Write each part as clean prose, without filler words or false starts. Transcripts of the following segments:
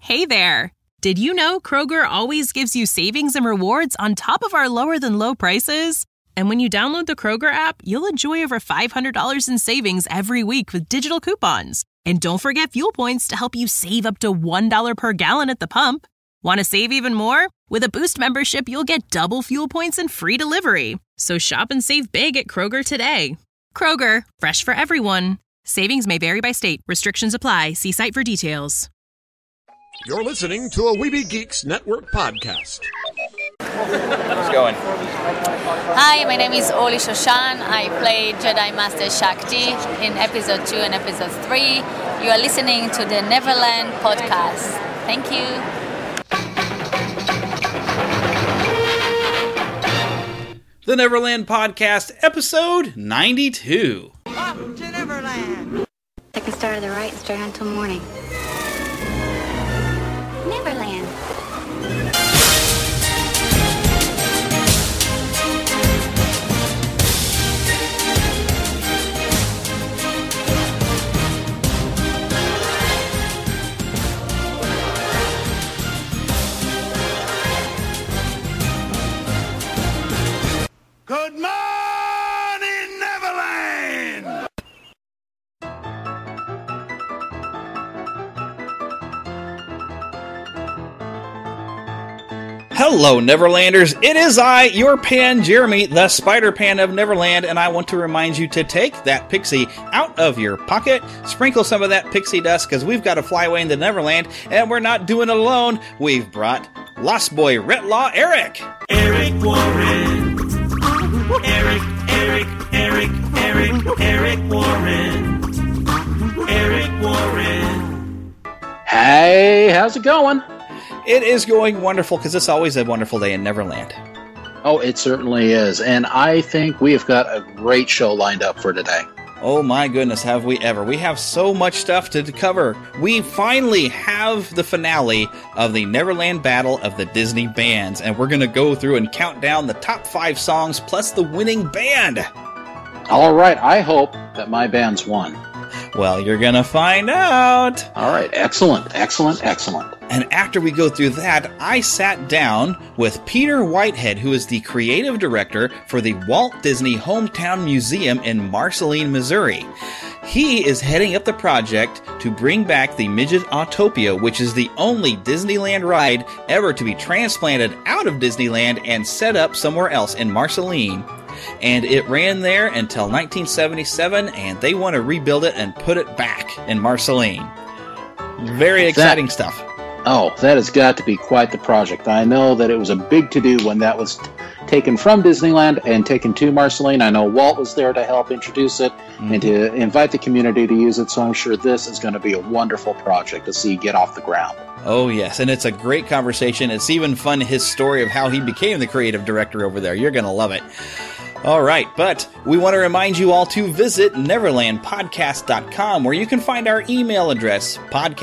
Hey there! Did you know Kroger always gives you savings and rewards on top of our lower-than-low prices? And when you download the Kroger app, you'll enjoy over $500 in savings every week with digital coupons. And don't forget fuel points to help you save up to $1 per gallon at the pump. Want to save even more? With a Boost membership, you'll get double fuel points and free delivery. So shop and save big at Kroger today. Kroger, fresh for everyone. Savings may vary by state. Restrictions apply. See site for details. You're listening to a Weeby Geeks Network podcast. How's it going? Hi, my name is Oli Shoshan. I play Jedi Master Shakti in episode 2 and episode 3. You are listening to the Neverland podcast. Thank you. The Neverland Podcast, episode 92. Up to Neverland. Take a start to the right and straight on until morning. Neverland. Good morning, Neverland! Hello, Neverlanders. It is I, your Pan Jeremy, the Spider Pan of Neverland, and I want to remind you to take that pixie out of your pocket, sprinkle some of that pixie dust, because we've got to fly away into Neverland, and we're not doing it alone. We've brought Lost Boy Retlaw Eric. Eric Warren. Eric Warren. Eric Warren. Hey, how's it going? It is going wonderful, because it's always a wonderful day in Neverland. Oh, it certainly is. And I think we've got a great show lined up for today. Oh my goodness, have we ever. We have so much stuff to cover. We finally have the finale of the Neverland Battle of the Disney Bands, and we're going to go through and count down the top 5 songs plus the winning band. All right, I hope that my band's won. Well, you're going to find out. All right, excellent. And after we go through that, I sat down with Peter Whitehead, who is the creative director for the Walt Disney Hometown Museum in Marceline, Missouri. He is heading up the project to bring back the Midget Autopia, which is the only Disneyland ride ever to be transplanted out of Disneyland and set up somewhere else in Marceline. And it ran there until 1977, and they want to rebuild it and put it back in Marceline. Very exciting stuff. Oh, that has got to be quite the project. I know that it was a big to-do when that was taken from Disneyland and taken to Marceline. I know Walt was there to help introduce it and to invite the community to use it, so I'm sure this is going to be a wonderful project to see get off the ground. Oh, yes, and it's a great conversation. It's even fun, his story of how he became the creative director over there. You're going to love it. All right, but we want to remind you all to visit neverlandpodcast.com, where you can find our email address,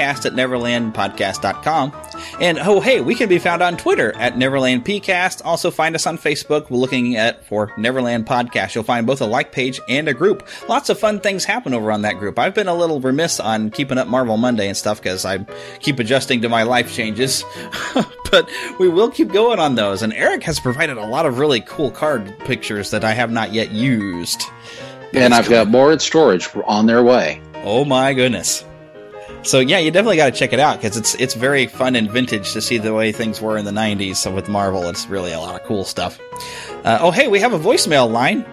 podcast@neverlandpodcast.com. And, oh, hey, we can be found on Twitter at NeverlandPcast. Also find us on Facebook. We're looking for Neverland Podcast. You'll find both a like page and a group. Lots of fun things happen over on that group. I've been a little remiss on keeping up Marvel Monday and stuff because I keep adjusting to my life changes. But we will keep going on those. And Eric has provided a lot of really cool card pictures that I have not yet used. And I've got more in storage on their way. Oh my goodness. So yeah, you definitely got to check it out because it's very fun and vintage to see the way things were in the 90s. So with Marvel, it's really a lot of cool stuff. Oh hey, we have a voicemail line.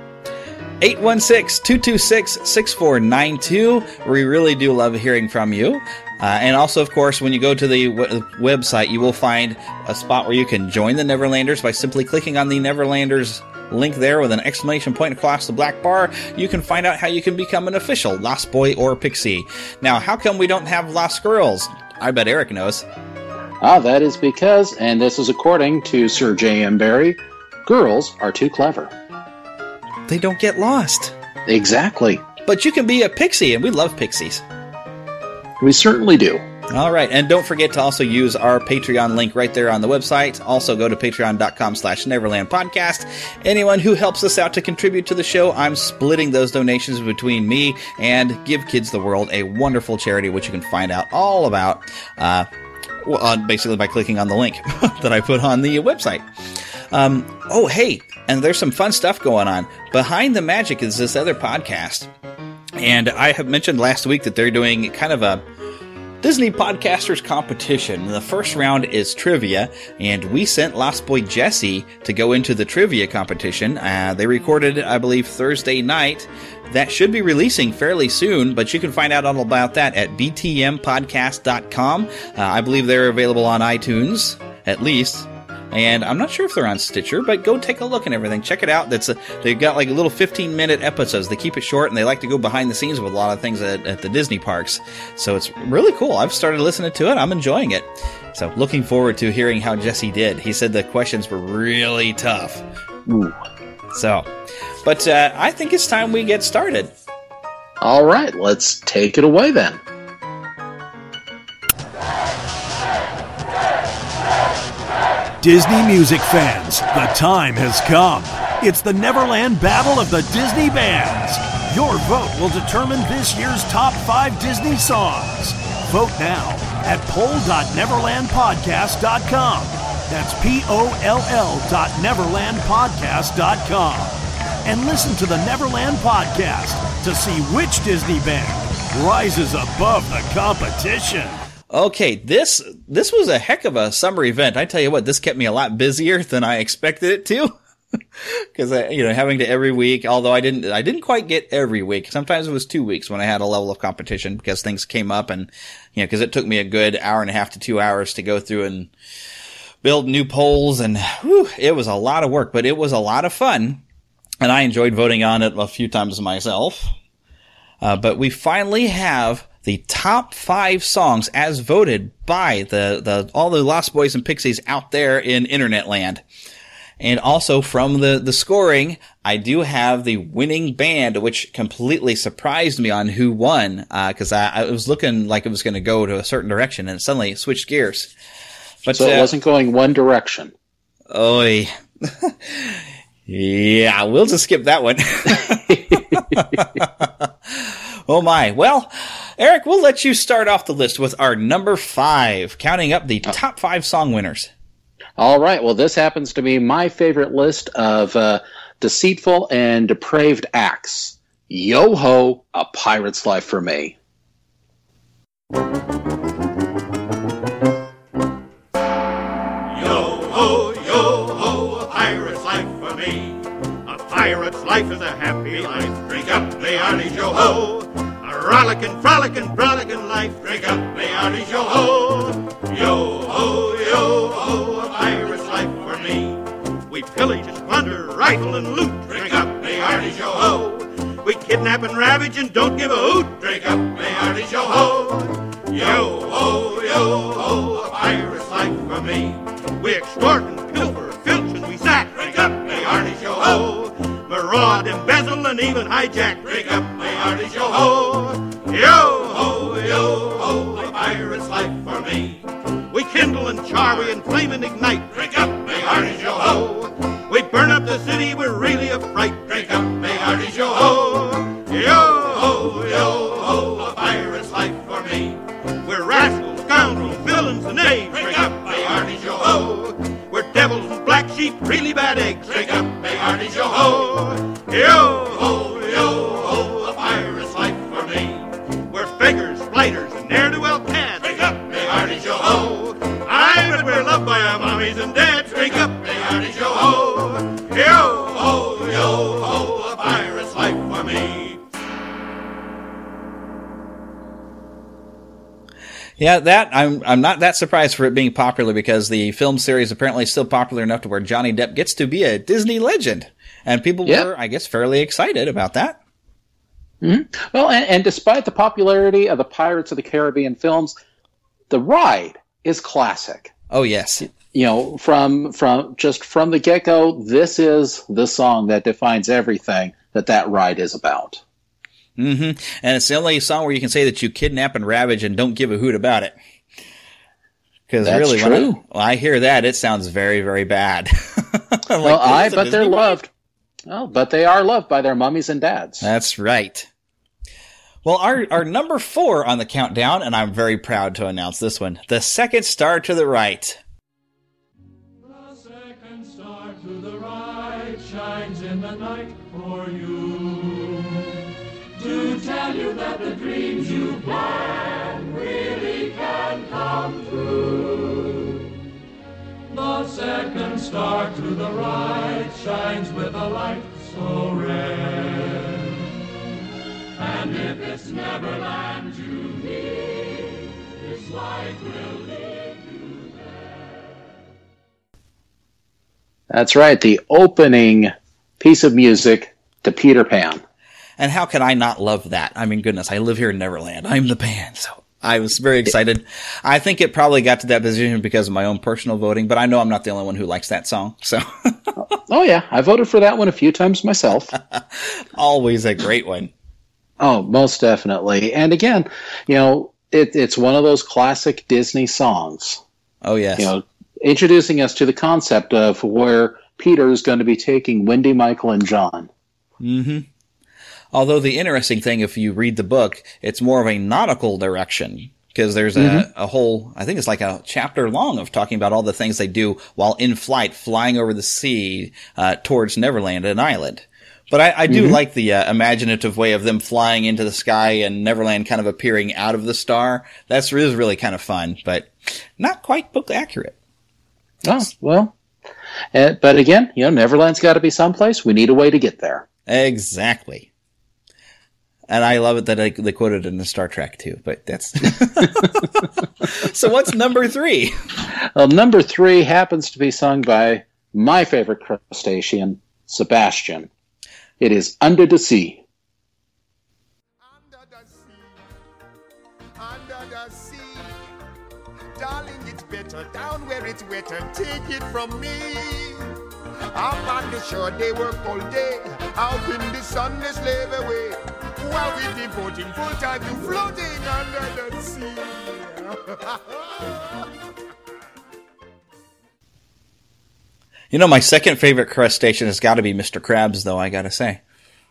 816-226-6492. We really do love hearing from you. And also, of course, when you go to the website, you will find a spot where you can join the Neverlanders by simply clicking on the Neverlanders link there with an exclamation point across the black bar. You can find out how you can become an official Lost Boy or Pixie. Now, how come we don't have Lost Girls? I bet Eric knows. That is because, and this is according to Sir J.M. Barrie, girls are too clever. They don't get lost. Exactly. But you can be a pixie, and we love pixies. We certainly do. All right, and don't forget to also use our Patreon link right there on the website. Also go to patreon.com/Neverland Podcast. Anyone who helps us out to contribute to the show, I'm splitting those donations between me and Give Kids the World, a wonderful charity which you can find out all about basically by clicking on the link that I put on the website. Oh, hey, and there's some fun stuff going on. Behind the Magic is this other podcast. And I have mentioned last week that they're doing kind of a Disney Podcasters competition. The first round is trivia, and we sent Lost Boy Jesse to go into the trivia competition. They recorded, I believe, Thursday night. That should be releasing fairly soon, but you can find out all about that at btmpodcast.com. I believe they're available on iTunes, at least. And I'm not sure if they're on Stitcher, but go take a look and everything. Check it out. They've got like little 15-minute episodes. They keep it short, and they like to go behind the scenes with a lot of things at the Disney parks. So it's really cool. I've started listening to it. I'm enjoying it. So looking forward to hearing how Jesse did. He said the questions were really tough. Ooh. So, but I think it's time we get started. All right, let's take it away then. Disney music fans, the time has come. It's the Neverland Battle of the Disney Bands. Your vote will determine this year's top 5 Disney songs. Vote now at poll.neverlandpodcast.com. That's POLL.neverlandpodcast.com. And listen to the Neverland Podcast to see which Disney band rises above the competition. Okay, this was a heck of a summer event. I tell you what, this kept me a lot busier than I expected it to. Because having to every week, although I didn't quite get every week. Sometimes it was 2 weeks when I had a level of competition because things came up, and because it took me a good hour and a half to 2 hours to go through and build new polls, and it was a lot of work, but it was a lot of fun, and I enjoyed voting on it a few times myself. But we finally have the top 5 songs as voted by all the Lost Boys and Pixies out there in Internet land. And also from the scoring, I do have the winning band, which completely surprised me on who won, because I was looking like it was going to go to a certain direction, and suddenly it switched gears. But so it wasn't going one direction. Oh, yeah, we'll just skip that one. Oh my. Well, Eric, we'll let you start off the list with our number 5, counting up the top 5 song winners. All right. Well, this happens to be my favorite list of deceitful and depraved acts. Yo-ho, A Pirate's Life for Me. Yo-ho, yo-ho, a pirate's life for me. A pirate's life is a happy life. Drink up, Leardy's yo-ho. A rollicking, frolicking, frolicking life. Drink up, Leardy's yo-ho. Yo-ho, yo-ho, a pirate's life for me. We pillage and plunder, rifle and loot. Drink up, Leardy's yo-ho. We kidnap and ravage and don't give a hoot. Drink up, Leardy's yo-ho. Yo-ho, yo-ho, a pirate's life for me. We extort and pilfer, filch and we sack. Drink up, Leardy's yo-ho. Maraud, embezzle, and even hijack. Drink up, Leardy's yo-ho. Yo-ho, yo-ho, a pirate's life for me. We kindle and char, we inflame and ignite. Drink up, Leardy's yo-ho. We burn up the city, we're really a fright. Drink up, Leardy's yo-ho. Yo-ho, yo-ho, a pirate's life for me. We're rascals, scoundrels, villains, and knaves. Drink up, Leardy's yo-ho. We're devils and black sheep, really bad eggs. Drink up, Leardy's yo-ho. Yo-ho, yo-ho, a pirate's life for me. We're fakers, flighters, and ne'er-do-well cads. Drink up, Leardy's yo-ho. I bet we're loved by our mommies and dads. Drink up, Leardy's yo-ho. Yo-ho, yo-ho, a pirate's life for me. Yeah, that I'm not that surprised for it being popular, because the film series apparently is still popular enough to where Johnny Depp gets to be a Disney legend, and people were, I guess, fairly excited about that. Mm-hmm. Well, and despite the popularity of the Pirates of the Caribbean films, the ride is classic. Oh yes, from the get-go, this is the song that defines everything that ride is about. Mm-hmm. And it's the only song where you can say that you kidnap and ravage and don't give a hoot about it. Because really, true. When I hear that, it sounds very, very bad. But they're loved. Oh, but they are loved by their mummies and dads. That's right. Well, our number 4 on the countdown, and I'm very proud to announce this one, The Second Star to the Right. The second star to the right shines in the night for you, to tell you that the dreams you plan really can come true. The second star to the right shines with a light so red. And if it's Neverland you need, this light will lead you there. That's right, the opening piece of music to Peter Pan. And how can I not love that? I mean, goodness, I live here in Neverland. I'm the Pan, so I was very excited. I think it probably got to that position because of my own personal voting, but I know I'm not the only one who likes that song, so. Oh yeah, I voted for that one a few times myself. Always a great one. Oh, most definitely. And again, it's one of those classic Disney songs. Oh, yes. Introducing us to the concept of where Peter is going to be taking Wendy, Michael, and John. Mm-hmm. Although the interesting thing, if you read the book, it's more of a nautical direction. Because there's a whole, I think it's like a chapter long of talking about all the things they do while in flight, flying over the sea towards Neverland, an island. But I do like the imaginative way of them flying into the sky and Neverland kind of appearing out of the star. That's really kind of fun, but not quite book accurate. Oh, well. But again, Neverland's got to be someplace. We need a way to get there. Exactly. And I love it that they quoted it in the Star Trek too, but that's... So what's number 3? Well, number 3 happens to be sung by my favorite crustacean, Sebastian. It is Under the Sea. Under the sea, darling, it's better down where it's wetter. Take it from me. Up on the shore, they work all day. Out in the sun, they slave away. While we devoting full time to floating under the sea. My second favorite crustacean has got to be Mr. Krabs, though, I got to say.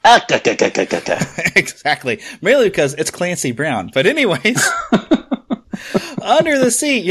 Exactly. Mainly because it's Clancy Brown. But anyways, Under the Sea,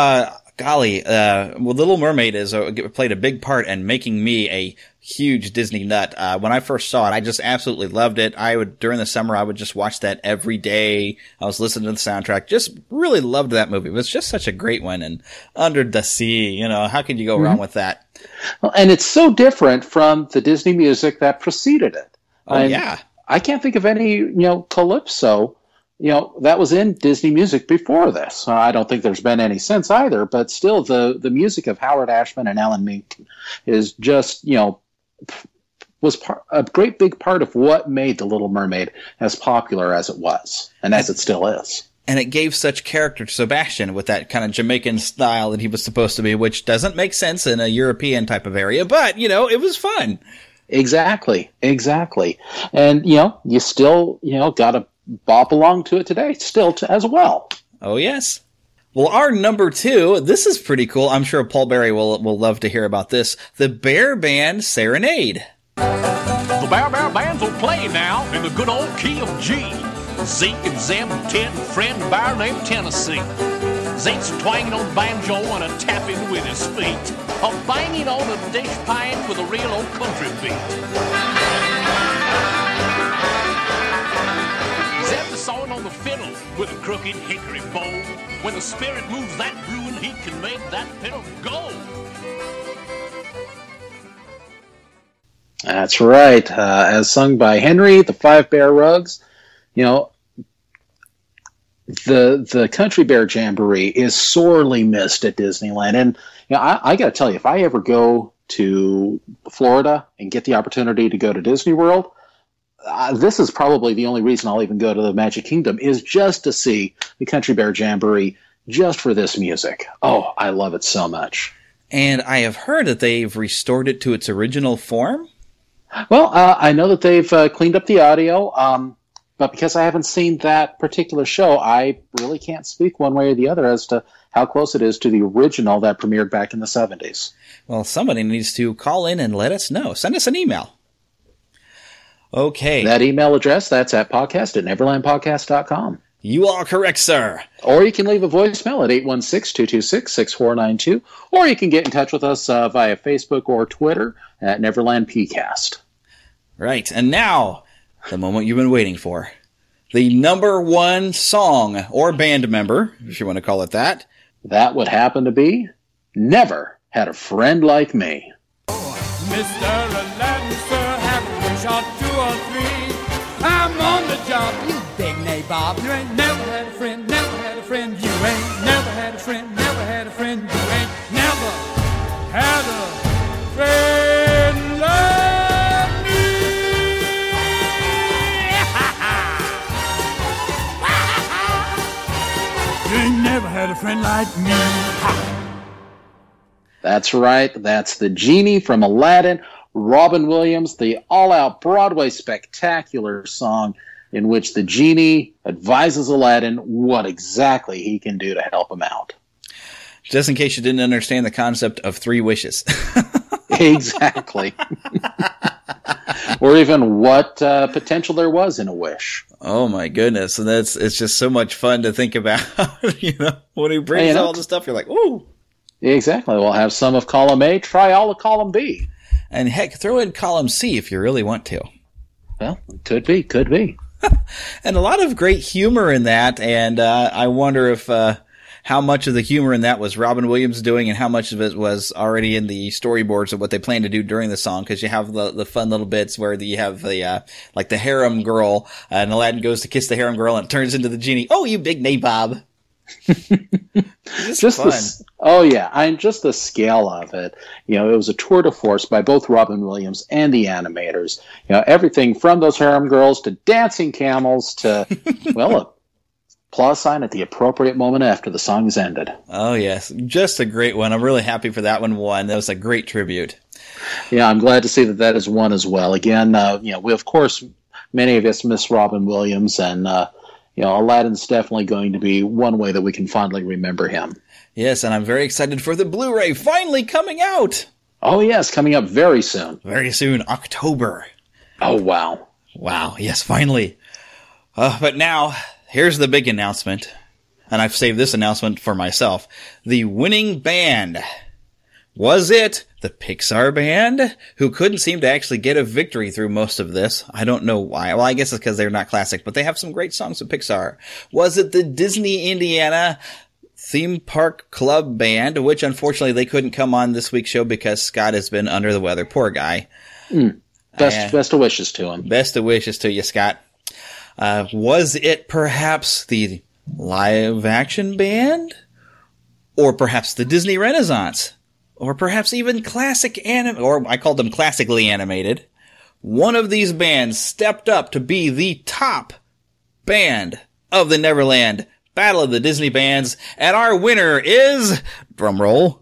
Little Mermaid played a big part in making me a huge Disney nut. When I first saw it, I just absolutely loved it. During the summer, I would just watch that every day. I was listening to the soundtrack. Just really loved that movie. It was just such a great one. And Under the Sea, how could you go wrong with that? Well, and it's so different from the Disney music that preceded it. Oh, yeah. I can't think of any, calypso, that was in Disney music before this. I don't think there's been any since either, but still the music of Howard Ashman and Alan Menken is just, was a great big part of what made The Little Mermaid as popular as it was, and as it still is. And it gave such character to Sebastian with that kind of Jamaican style that he was supposed to be, which doesn't make sense in a European type of area, but, it was fun. Exactly. And, you still, got to bop along to it today, still as well. Oh, yes. Well, our number 2, this is pretty cool. I'm sure Paul Berry will love to hear about this. The Bear Band Serenade. The Bear Bands will play now in the good old key of G. Zeke and Zeb, Ted and Fred, and a bear named Tennessee. Zeke's twanging on the banjo and a tapping with his feet. A banging on a dish pipe with a real old country beat. Zeb is sawing on the fiddle with a crooked hickory bow. When the spirit moves that brewing, he can make that fiddle go. That's right. As sung by Henry, the Five Bear Rugs, the Country Bear Jamboree is sorely missed at Disneyland. And I got to tell you, if I ever go to Florida and get the opportunity to go to Disney World, this is probably the only reason I'll even go to the Magic Kingdom, is just to see the Country Bear Jamboree, just for this music. Oh, I love it so much. And I have heard that they've restored it to its original form. Well, I know that they've cleaned up the audio, but because I haven't seen that particular show, I really can't speak one way or the other as to how close it is to the original that premiered back in the 70s. Well, somebody needs to call in and let us know. Send us an email. Okay. That email address, that's at podcast@neverlandpodcast.com. You are correct, sir. Or you can leave a voicemail at 816-226-6492, or you can get in touch with us via Facebook or Twitter at Neverland PCast. Right, and now, the moment you've been waiting for. The number one song, or band member, if you want to call it that. That would happen to be Never Had a Friend Like Me. Mr. Aladdin, sir, have a wish or 2 or 3. I'm on the job, you big nabob. You ain't never had a friend, never had a friend. You ain't never had a friend, never had a friend. You ain't never had a friend like me. You ain't never had a friend like me. That's right. That's the genie from Aladdin, Robin Williams, the all-out Broadway spectacular song in which the genie advises Aladdin what exactly he can do to help him out. Just in case you didn't understand the concept of 3 wishes. Exactly. Or even what potential there was in a wish. Oh my goodness. And it's just so much fun to think about. When he brings all the stuff, you're like, ooh. Exactly. We'll have some of column A, try all of column B. And heck, throw in column C if you really want to. Well, could be. And a lot of great humor in that, and I wonder if how much of the humor in that was Robin Williams doing and how much of it was already in the storyboards of what they plan to do during the song, because you have the fun little bits where you have the like the harem girl, and Aladdin goes to kiss the harem girl and it turns into the genie. Oh, you big nabob. Just fun. Just the scale of it. It was a tour de force by both Robin Williams and the animators. Everything from those harem girls to dancing camels to, well, a plus sign at the appropriate moment after the song is ended. Oh, yes. Just a great one. I'm really happy for that one won. That was a great tribute. Yeah, I'm glad to see that is one as well. Again, we, of course, many of us miss Robin Williams, and Aladdin's definitely going to be one way that we can fondly remember him. Yes, and I'm very excited for the Blu-ray finally coming out. Oh, yes, coming up very soon. Very soon, October. Oh, wow. Wow, yes, finally. But now, here's the big announcement, and I've saved this announcement for myself. The winning band. Was it the Pixar band, who couldn't seem to actually get a victory through most of this? I don't know why. Well, I guess it's because they're not classic, but they have some great songs with Pixar. Was it the Disney Indiana Theme Park Club band, which unfortunately they couldn't come on this week's show because Scott has been under the weather. Poor guy. Best of wishes to him. Best of wishes to you, Scott. Was it perhaps the live action band? Or perhaps the Disney Renaissance? Or perhaps even classic or I called them classically animated. One of these bands stepped up to be the top band of the Neverland Battle of the Disney Bands, and our winner is, drumroll,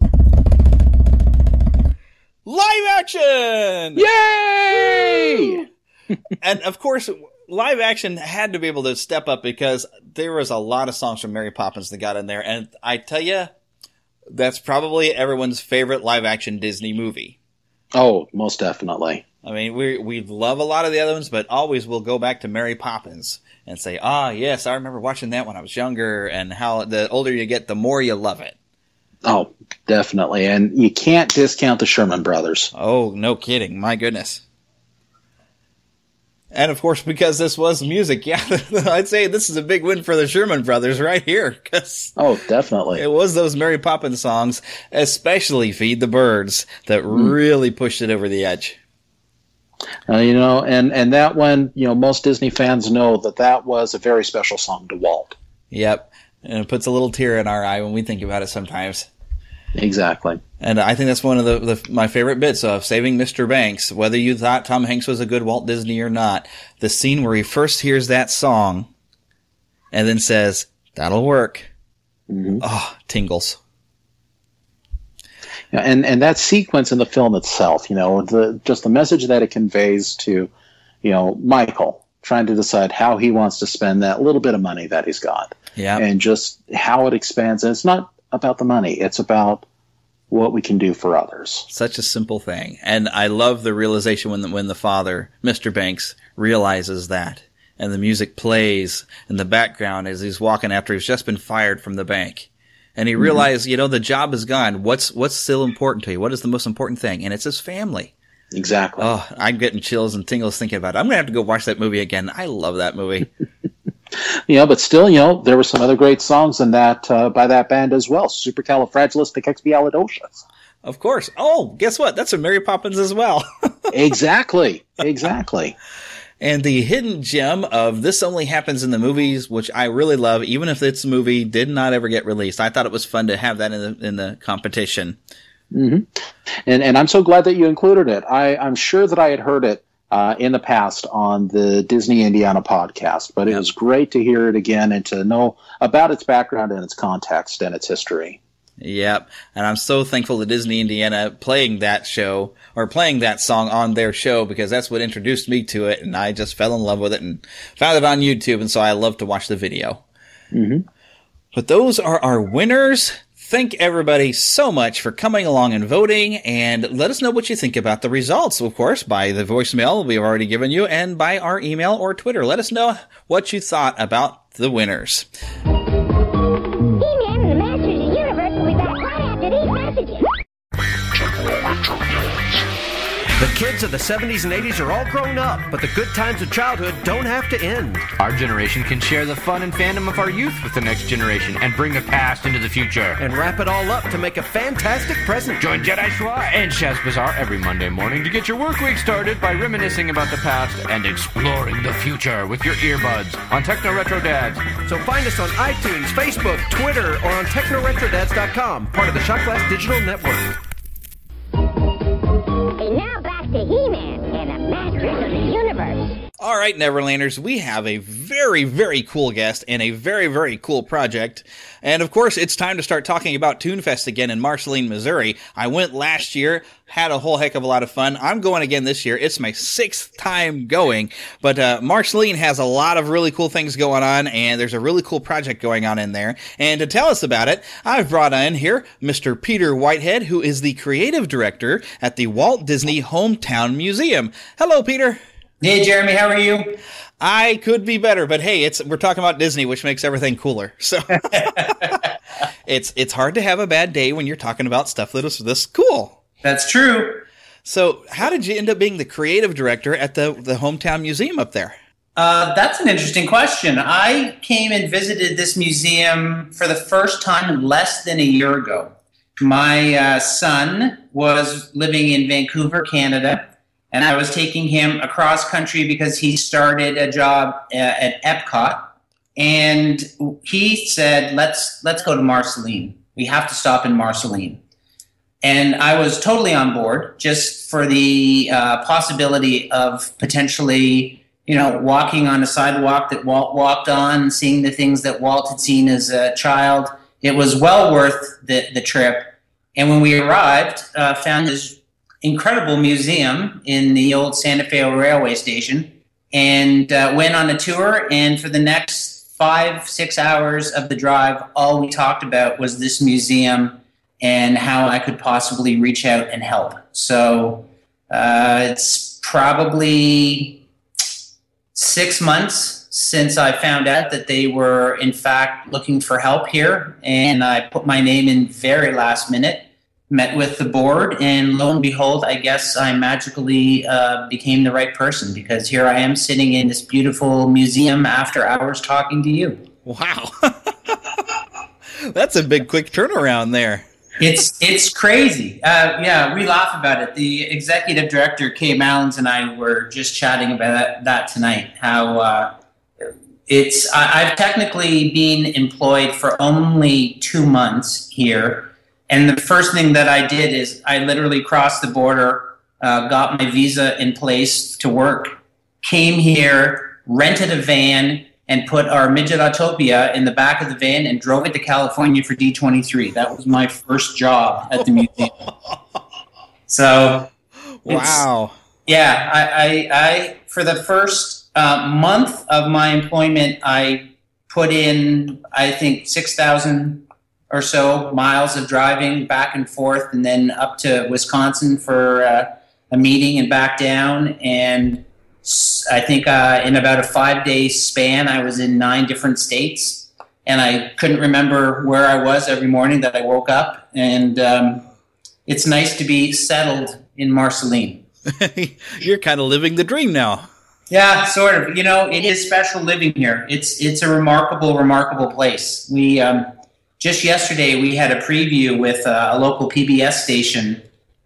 live action! Yay! And of course, live action had to be able to step up because there was a lot of songs from Mary Poppins that got in there, and I tell you, that's probably everyone's favorite live-action Disney movie. Oh, most definitely. I mean, we love a lot of the other ones, but always we'll go back to Mary Poppins and say, yes, I remember watching that when I was younger, and how the older you get, the more you love it. Oh, definitely. And you can't discount the Sherman Brothers. Oh, no kidding. My goodness. And, of course, because this was music, I'd say this is a big win for the Sherman Brothers right here. Oh, definitely. It was those Mary Poppins songs, especially Feed the Birds, that really pushed it over the edge. And that one, most Disney fans know that was a very special song to Walt. Yep. And it puts a little tear in our eye when we think about it sometimes. Exactly. And I think that's one of my favorite bits of Saving Mr. Banks. Whether you thought Tom Hanks was a good Walt Disney or not, the scene where he first hears that song and then says, "That'll work." Mm-hmm. Oh, tingles. And that sequence in the film itself, just the message that it conveys to, Michael trying to decide how he wants to spend that little bit of money that he's got. Yeah. And just how it expands. And it's not about the money. It's about what we can do for others. Such a simple thing. And I love the realization when the father, Mr. Banks, realizes that. And the music plays in the background as he's walking after he's just been fired from the bank. And he realized, the job is gone. What's still important to you? What is the most important thing? And it's his family. Exactly. Oh, I'm getting chills and tingles thinking about it. I'm going to have to go watch that movie again. I love that movie. But still, there were some other great songs in that by that band as well. Supercalifragilisticexpialidocious. Of course. Oh, guess what? That's from Mary Poppins as well. Exactly. And the hidden gem of This Only Happens in the Movies, which I really love, even if this movie did not ever get released. I thought it was fun to have that in the competition. Mm-hmm. And I'm so glad that you included it. I'm sure that I had heard it in the past on the Disney Indiana podcast, but it was great to hear it again and to know about its background and its context and its history. Yep. And I'm so thankful to Disney Indiana playing that show or playing that song on their show, because that's what introduced me to it. And I just fell in love with it and found it on YouTube. And so I love to watch the video. Mm-hmm. But those are our winners. Thank everybody so much for coming along and voting, and let us know what you think about the results, of course, by the voicemail we've already given you and by our email or Twitter. Let us know what you thought about the winners. He-Man and the Masters of the Universe will be back right after these messages. The kids of the 70s and 80s are all grown up, but the good times of childhood don't have to end. Our generation can share the fun and fandom of our youth with the next generation and bring the past into the future. And wrap it all up to make a fantastic present. Join Jedi Schwa and Shaz Bazaar every Monday morning to get your work week started by reminiscing about the past and exploring the future with your earbuds on Techno Retro Dads. So find us on iTunes, Facebook, Twitter, or on TechnoRetroDads.com, part of the Shot Glass Digital Network. And now back to He-Man and the Masters of the Universe. All right, Neverlanders, we have a very, very cool guest and a very, very cool project. And, of course, it's time to start talking about ToonFest again in Marceline, Missouri. I went last year, had a whole heck of a lot of fun. I'm going again this year. It's my 6th time going. But Marceline has a lot of really cool things going on, and there's a really cool project going on in there. And to tell us about it, I've brought in here Mr. Peter Whitehead, who is the creative director at the Walt Disney Hometown Museum. Hello, Peter. Hey, Jeremy, how are you? I could be better, but hey, we're talking about Disney, which makes everything cooler. So it's hard to have a bad day when you're talking about stuff that is this cool. That's true. So how did you end up being the creative director at the Hometown Museum up there? That's an interesting question. I came and visited this museum for the first time less than a year ago. My son was living in Vancouver, Canada, and I was taking him across country because he started a job at Epcot. And he said, let's go to Marceline. We have to stop in Marceline. And I was totally on board just for the possibility of potentially, walking on a sidewalk that Walt walked on, seeing the things that Walt had seen as a child. It was well worth the trip. And when we arrived, found this incredible museum in the old Santa Fe railway station, and went on a tour. And for the next 5-6 hours of the drive, all we talked about was this museum and how I could possibly reach out and help. So it's probably 6 months since I found out that they were, in fact, looking for help here. And I put my name in very last minute, met with the board, and lo and behold, I guess I magically became the right person, because here I am sitting in this beautiful museum after hours talking to you. Wow. That's a big, quick turnaround there. It's crazy. Yeah, we laugh about it. The executive director, Kay Mallins, and I were just chatting about that tonight, how I've technically been employed for only 2 months here. And the first thing that I did is I literally crossed the border, got my visa in place to work, came here, rented a van, and put our Midget-Autopia in the back of the van and drove it to California for D23. That was my first job at the museum. So, wow. Yeah, I for the first month of my employment, I put in, I think, 6,000 or so miles of driving back and forth, and then up to Wisconsin for a meeting and back down. And I think in about a 5-day span, I was in 9 different states, and I couldn't remember where I was every morning that I woke up. And it's nice to be settled in Marceline. You're kind of living the dream now. Yeah, sort of. You know, it is special living here. It's a remarkable place. We just yesterday we had a preview with a local PBS station,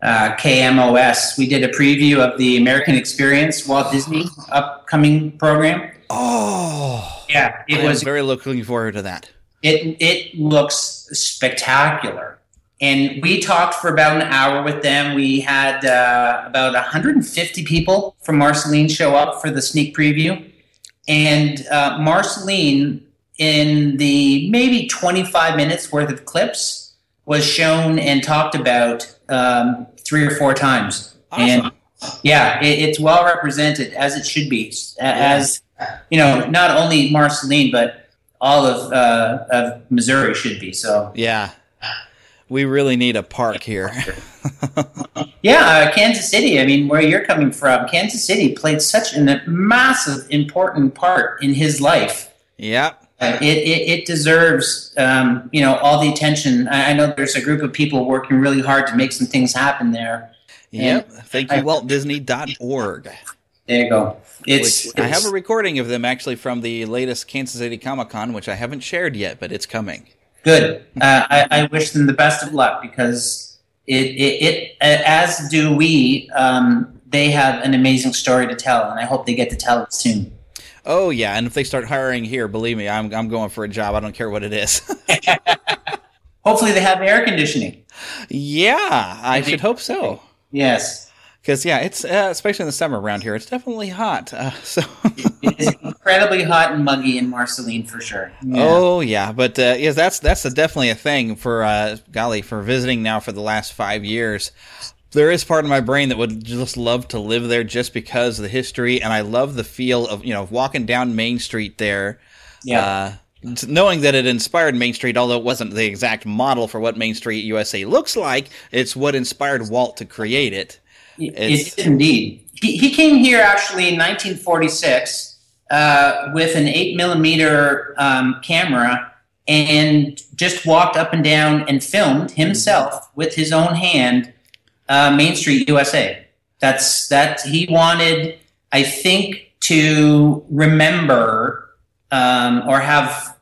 KMOS. We did a preview of the American Experience Walt Disney upcoming program. Oh, yeah, it was very looking forward to that. It looks spectacular. And we talked for about an hour with them. We had about 150 people from Marceline show up for the sneak preview. And Marceline, in the maybe 25 minutes worth of clips, was shown and talked about 3 or 4 times. Awesome. And yeah, it's well represented, as it should be. As, you know, not only Marceline, but all of Missouri should be. So yeah. We really need a park here. Yeah, Kansas City, I mean, where you're coming from, Kansas City played such a massive, important part in his life. Yeah. It deserves, you know, all the attention. I know there's a group of people working really hard to make some things happen there. Yep. Thank you, WaltDisney.org. There you go. I have a recording of them actually from the latest Kansas City Comic-Con, which I haven't shared yet, but it's coming. Good. I wish them the best of luck, because it as do we. They have an amazing story to tell, and I hope they get to tell it soon. Oh yeah, and if they start hiring here, believe me, I'm going for a job. I don't care what it is. Hopefully, they have air conditioning. Yeah, I should hope so. Yes. Because, yeah, it's especially in the summer around here, it's definitely hot. It is incredibly hot and muggy in Marceline, for sure. Yeah. Oh, yeah. But, yes, that's definitely a thing for, for visiting now for the last 5 years. There is part of my brain that would just love to live there just because of the history, and I love the feel of, you know, walking down Main Street there. Yeah. Knowing that it inspired Main Street, although it wasn't the exact model for what Main Street USA looks like, it's what inspired Walt to create it. It did indeed. He came here actually in 1946 with an 8mm camera and just walked up and down and filmed himself with his own hand Main Street USA. That he wanted, I think, to remember or have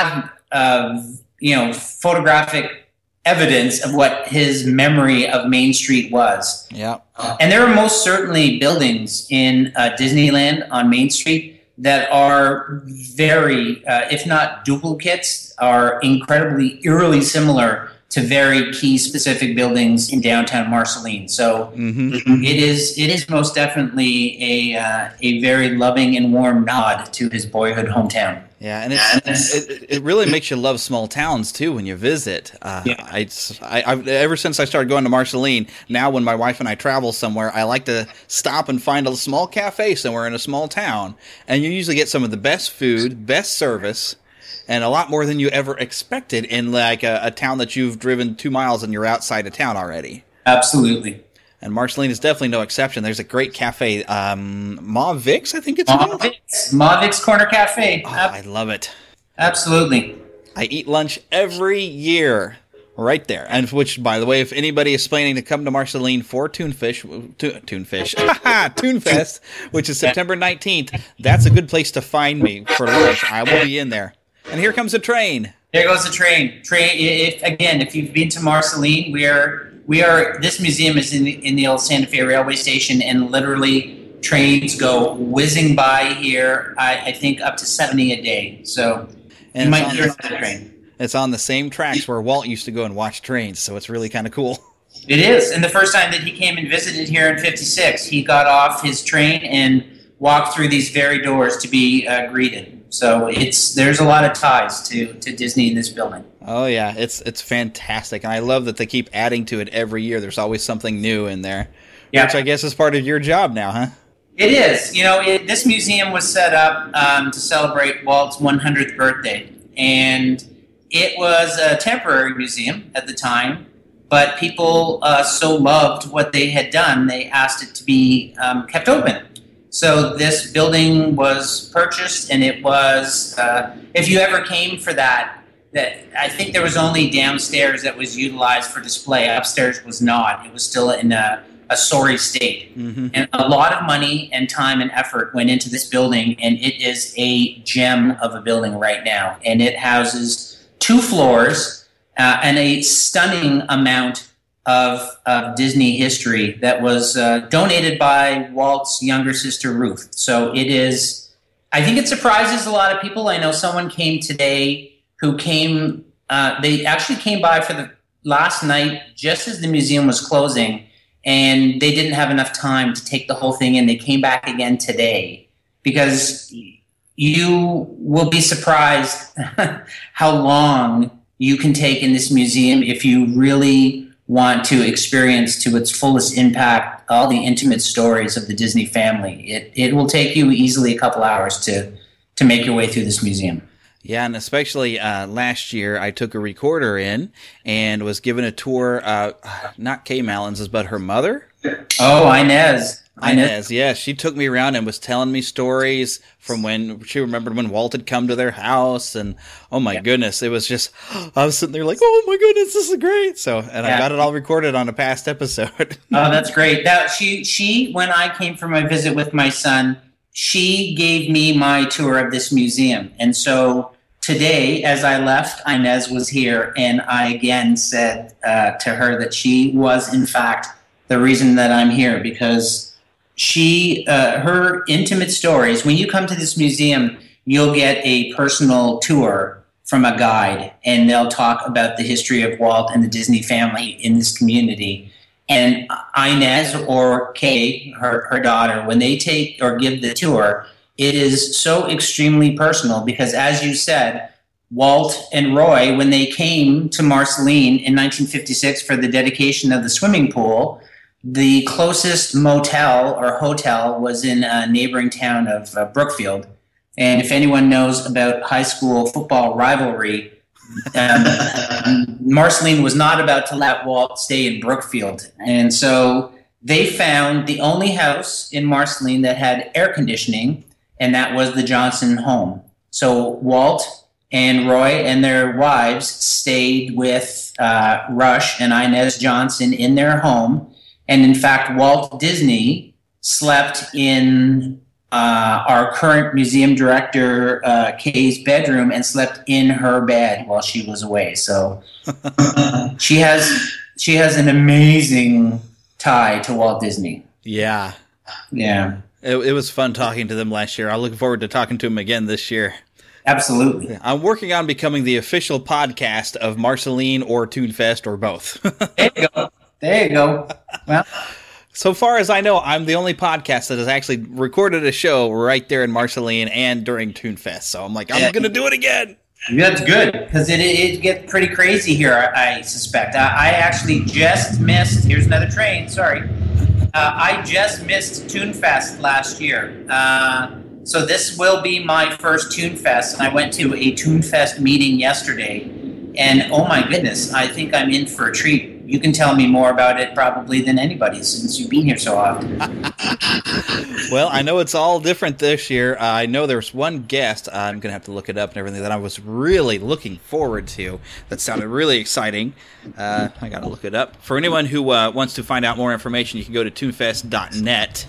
you know, photographic evidence of what his memory of Main Street was. Yeah. And there are most certainly buildings in Disneyland on Main Street that are very, if not duplicates, are incredibly eerily similar to very key specific buildings in downtown Marceline. So it is most definitely a very loving and warm nod to his boyhood hometown. Yeah, and it really makes you love small towns too when you visit. I've ever since I started going to Marceline, now when my wife and I travel somewhere, I like to stop and find a small cafe somewhere in a small town, and you usually get some of the best food, best service, and a lot more than you ever expected in like a town that you've driven 2 miles and you're outside of town already. Absolutely. And Marceline is definitely no exception. There's a great cafe, Ma Vic's, I think it's called. Ma Vic's Corner Cafe. Oh, I love it. Absolutely. I eat lunch every year right there. And which, by the way, if anybody is planning to come to Marceline for Toonfest, which is September 19th, that's a good place to find me for lunch. I will be in there. And here comes a train. There goes the train. If you've been to Marceline, we are. This museum is in the old Santa Fe railway station, and literally trains go whizzing by here. I think up to 70 a day. So you might hear that train. It's on the same tracks where Walt used to go and watch trains, so it's really kind of cool. It is. And the first time that he came and visited here in '56, he got off his train and walked through these very doors to be greeted. So there's a lot of ties to Disney in this building. Oh yeah, it's fantastic, and I love that they keep adding to it every year. There's always something new in there, which I guess is part of your job now, huh? It is. You know, this museum was set up to celebrate Walt's 100th birthday, and it was a temporary museum at the time, but people so loved what they had done, they asked it to be kept open. So this building was purchased, and it was, if you ever came for that I think there was only downstairs that was utilized for display. Upstairs was not. It was still in a sorry state. Mm-hmm. And a lot of money and time and effort went into this building, and it is a gem of a building right now. And it houses 2 floors and a stunning amount of Disney history that was donated by Walt's younger sister, Ruth. So it is, I think it surprises a lot of people. I know someone came today who came, they actually came by for the last night just as the museum was closing, and they didn't have enough time to take the whole thing in. They came back again today because you will be surprised how long you can take in this museum if you really want to experience to its fullest impact all the intimate stories of the Disney family. It will take you easily a couple hours to make your way through this museum. Yeah, and especially last year, I took a recorder in and was given a tour, not Kay Malins', but her mother. Oh, Inez. Inez, yeah. She took me around and was telling me stories from when she remembered when Walt had come to their house. And, oh, my goodness, it was just, I was sitting there like, oh, my goodness, this is great. So, and I got it all recorded on a past episode. Oh, that's great. That she, when I came for my visit with my son, she gave me my tour of this museum. And so today, as I left, Inez was here, and I again said to her that she was, in fact, the reason that I'm here, because her intimate stories, when you come to this museum, you'll get a personal tour from a guide, and they'll talk about the history of Walt and the Disney family in this community. And Inez or Kay, her daughter, when they take or give the tour, it is so extremely personal because, as you said, Walt and Roy, when they came to Marceline in 1956 for the dedication of the swimming pool, the closest motel or hotel was in a neighboring town of Brookfield. And if anyone knows about high school football rivalry, Marceline was not about to let Walt stay in Brookfield. And so they found the only house in Marceline that had air conditioning, and that was the Johnson home. So Walt and Roy and their wives stayed with Rush and Inez Johnson in their home. And in fact, Walt Disney slept in our current museum director, Kay's bedroom, and slept in her bed while she was away. So she has an amazing tie to Walt Disney. Yeah. Yeah. It was fun talking to them last year. I look forward to talking to them again this year. Absolutely. I'm working on becoming the official podcast of Marceline or ToonFest or both. There you go. Well, so far as I know, I'm the only podcast that has actually recorded a show right there in Marceline and during ToonFest. So I'm like, I'm going to do it again. That's good, because it gets pretty crazy here, I suspect. I actually just missed, here's another train, sorry. I just missed ToonFest last year. So this will be my first ToonFest, and I went to a ToonFest meeting yesterday, and oh my goodness, I think I'm in for a treat. You can tell me more about it probably than anybody since you've been here so often. Well, I know it's all different this year. I know there's one guest, I'm going to have to look it up and everything, that I was really looking forward to. That sounded really exciting. I got to look it up. For anyone who wants to find out more information, you can go to toonfest.net.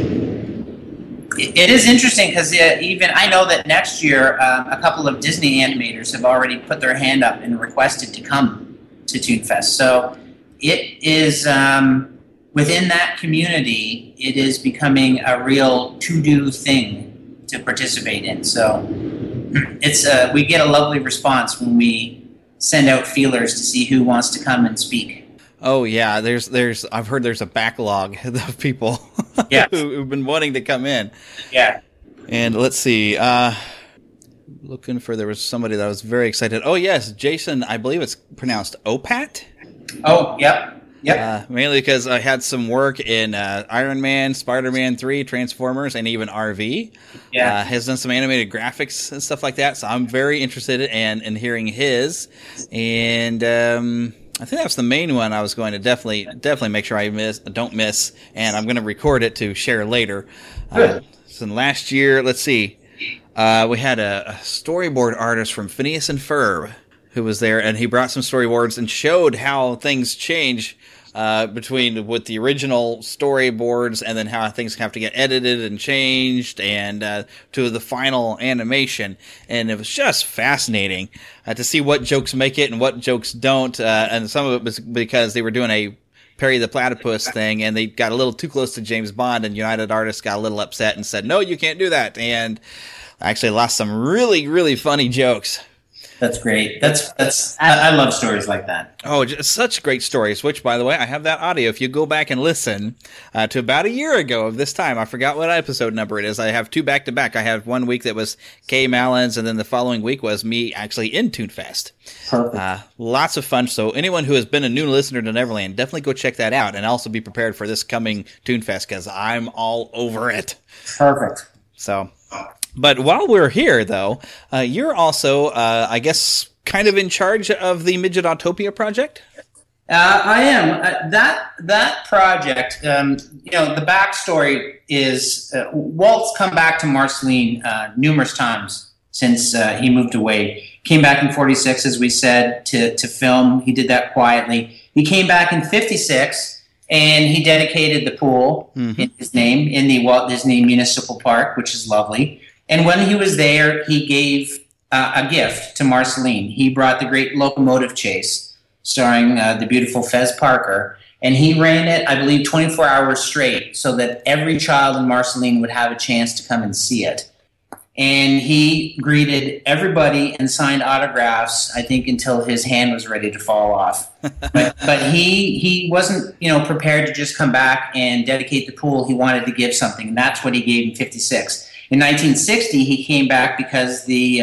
It is interesting because even I know that next year a couple of Disney animators have already put their hand up and requested to come to ToonFest. So it is within that community, it is becoming a real to-do thing to participate in. So it's we get a lovely response when we send out feelers to see who wants to come and speak. Oh yeah, there's I've heard there's a backlog of people who've been wanting to come in. Yeah. And let's see, looking for, there was somebody that was very excited. Oh yes, Jason, I believe it's pronounced Opat. Oh, yep. Yep. Mainly because I had some work in Iron Man, Spider-Man 3, Transformers, and even RV. Yeah. Has done some animated graphics and stuff like that, so I'm very interested in hearing his. And I think that's the main one I was going to definitely make sure I don't miss, and I'm going to record it to share later. So last year, let's see, we had a storyboard artist from Phineas and Ferb who was there, and he brought some storyboards and showed how things change between with the original storyboards and then how things have to get edited and changed and to the final animation. And it was just fascinating to see what jokes make it and what jokes don't. And some of it was because they were doing a Perry the Platypus thing, and they got a little too close to James Bond, and United Artists got a little upset and said, no, you can't do that. And I actually lost some really, really funny jokes. That's great. I love stories like that. Oh, just such great stories, which, by the way, I have that audio. If you go back and listen to about a year ago of this time, I forgot what episode number it is. I have two back-to-back. I have one week that was Kay Mallins, and then the following week was me actually in Toonfest. Perfect. Lots of fun. So anyone who has been a new listener to Neverland, definitely go check that out, and also be prepared for this coming Toonfest, because I'm all over it. Perfect. So... But while we're here, though, you're also, I guess, kind of in charge of the Midget Autopia project? I am. That project, the backstory is Walt's come back to Marceline numerous times since he moved away. Came back in 46, as we said, to film. He did that quietly. He came back in 56, and he dedicated the pool in his name in the Walt Disney Municipal Park, which is lovely. And when he was there, he gave a gift to Marceline. He brought the Great Locomotive Chase, starring the beautiful Fez Parker, and he ran it, I believe, 24 hours straight, so that every child in Marceline would have a chance to come and see it. And he greeted everybody and signed autographs, I think, until his hand was ready to fall off. But he wasn't, prepared to just come back and dedicate the pool. He wanted to give something, and that's what he gave in 56. In 1960, he came back because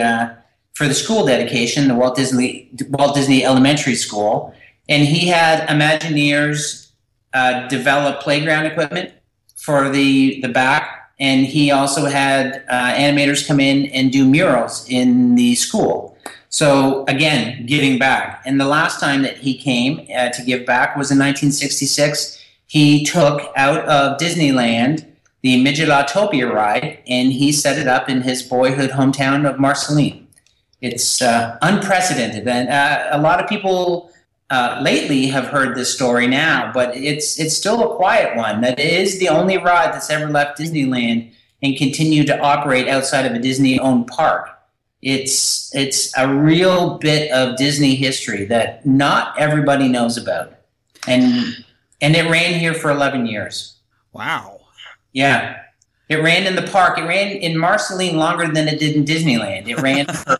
for the school dedication, the Walt Disney Elementary School, and he had Imagineers develop playground equipment for the back, and he also had animators come in and do murals in the school. So again, giving back. And the last time that he came to give back was in 1966. He took out of Disneyland the Midget Autopia ride, and he set it up in his boyhood hometown of Marceline. It's unprecedented, and a lot of people lately have heard this story now, but it's still a quiet one. That is the only ride that's ever left Disneyland and continued to operate outside of a Disney-owned park. It's a real bit of Disney history that not everybody knows about, and it ran here for 11 years. Wow. Yeah. It ran in the park. It ran in Marceline longer than it did in Disneyland. It ran for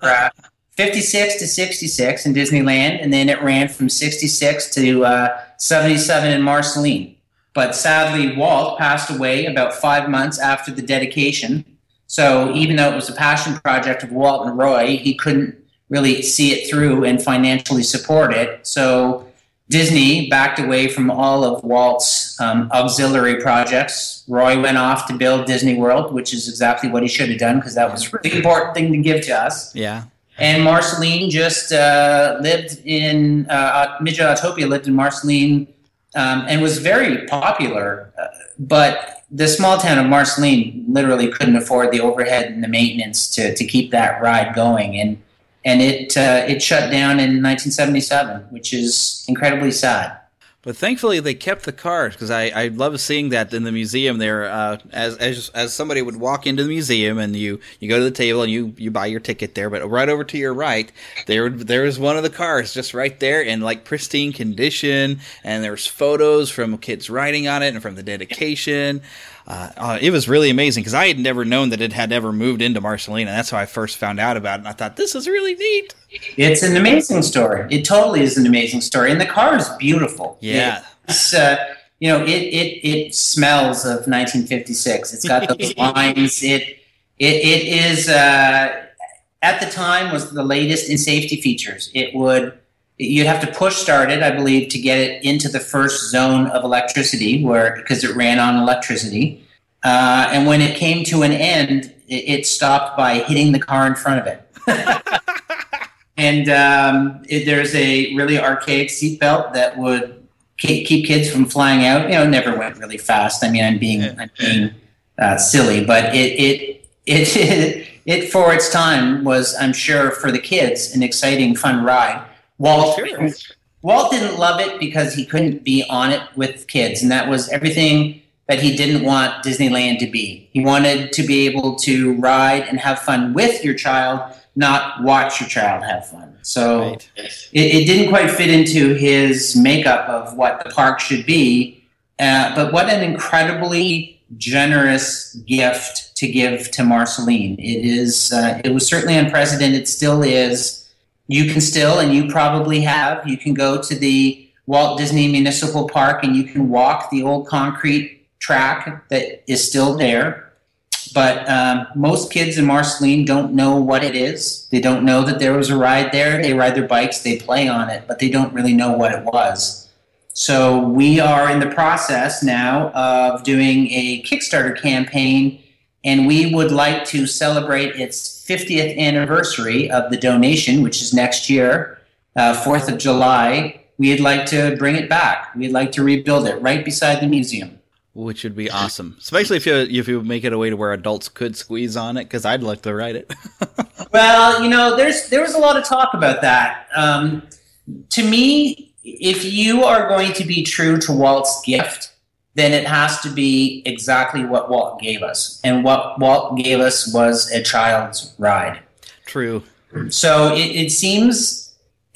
56 to 66 in Disneyland, and then it ran from 66 to 77 in Marceline. But sadly, Walt passed away about 5 months after the dedication. So even though it was a passion project of Walt and Roy, he couldn't really see it through and financially support it. So Disney backed away from all of Walt's auxiliary projects. Roy went off to build Disney World, which is exactly what he should have done, because that was a really important thing to give to us. Yeah. And Marceline just lived in Midget Autopia lived in Marceline and was very popular. But the small town of Marceline literally couldn't afford the overhead and the maintenance to keep that ride going. And it shut down in 1977, which is incredibly sad. But thankfully, they kept the cars, because I love seeing that in the museum there. As somebody would walk into the museum and you go to the table and you buy your ticket there, but right over to your right, there is one of the cars just right there in like pristine condition, and there's photos from kids riding on it and from the dedication. It was really amazing, because I had never known that it had ever moved into Marceline, and that's how I first found out about it. And I thought, this is really neat. It's an amazing story. It totally is an amazing story, and the car is beautiful. Yeah, it's it smells of 1956. It's got those lines. It is at the time was the latest in safety features. It you'd have to push start it, I believe, to get it into the first zone of electricity, because it ran on electricity. And when it came to an end, it stopped by hitting the car in front of it. And there's a really archaic seatbelt that would keep kids from flying out. You know, it never went really fast. I mean, I'm being silly, but it for its time was, I'm sure, for the kids, an exciting, fun ride. Walt didn't love it because he couldn't be on it with kids, and that was everything that he didn't want Disneyland to be. He wanted to be able to ride and have fun with your child, not watch your child have fun. So it didn't quite fit into his makeup of what the park should be, but what an incredibly generous gift to give to Marceline. It was certainly unprecedented, still is. You can still, and you probably have, you can go to the Walt Disney Municipal Park and you can walk the old concrete track that is still there. But most kids in Marceline don't know what it is. They don't know that there was a ride there. They ride their bikes, they play on it, but they don't really know what it was. So we are in the process now of doing a Kickstarter campaign, and we would like to celebrate its 50th anniversary of the donation, which is next year, 4th of July. We'd like to bring it back. We'd like to rebuild it right beside the museum. Which would be awesome, especially if you make it a way to where adults could squeeze on it, because I'd like to ride it. Well, there was a lot of talk about that. To me, if you are going to be true to Walt's gift, then it has to be exactly what Walt gave us. And what Walt gave us was a child's ride. True. So it seems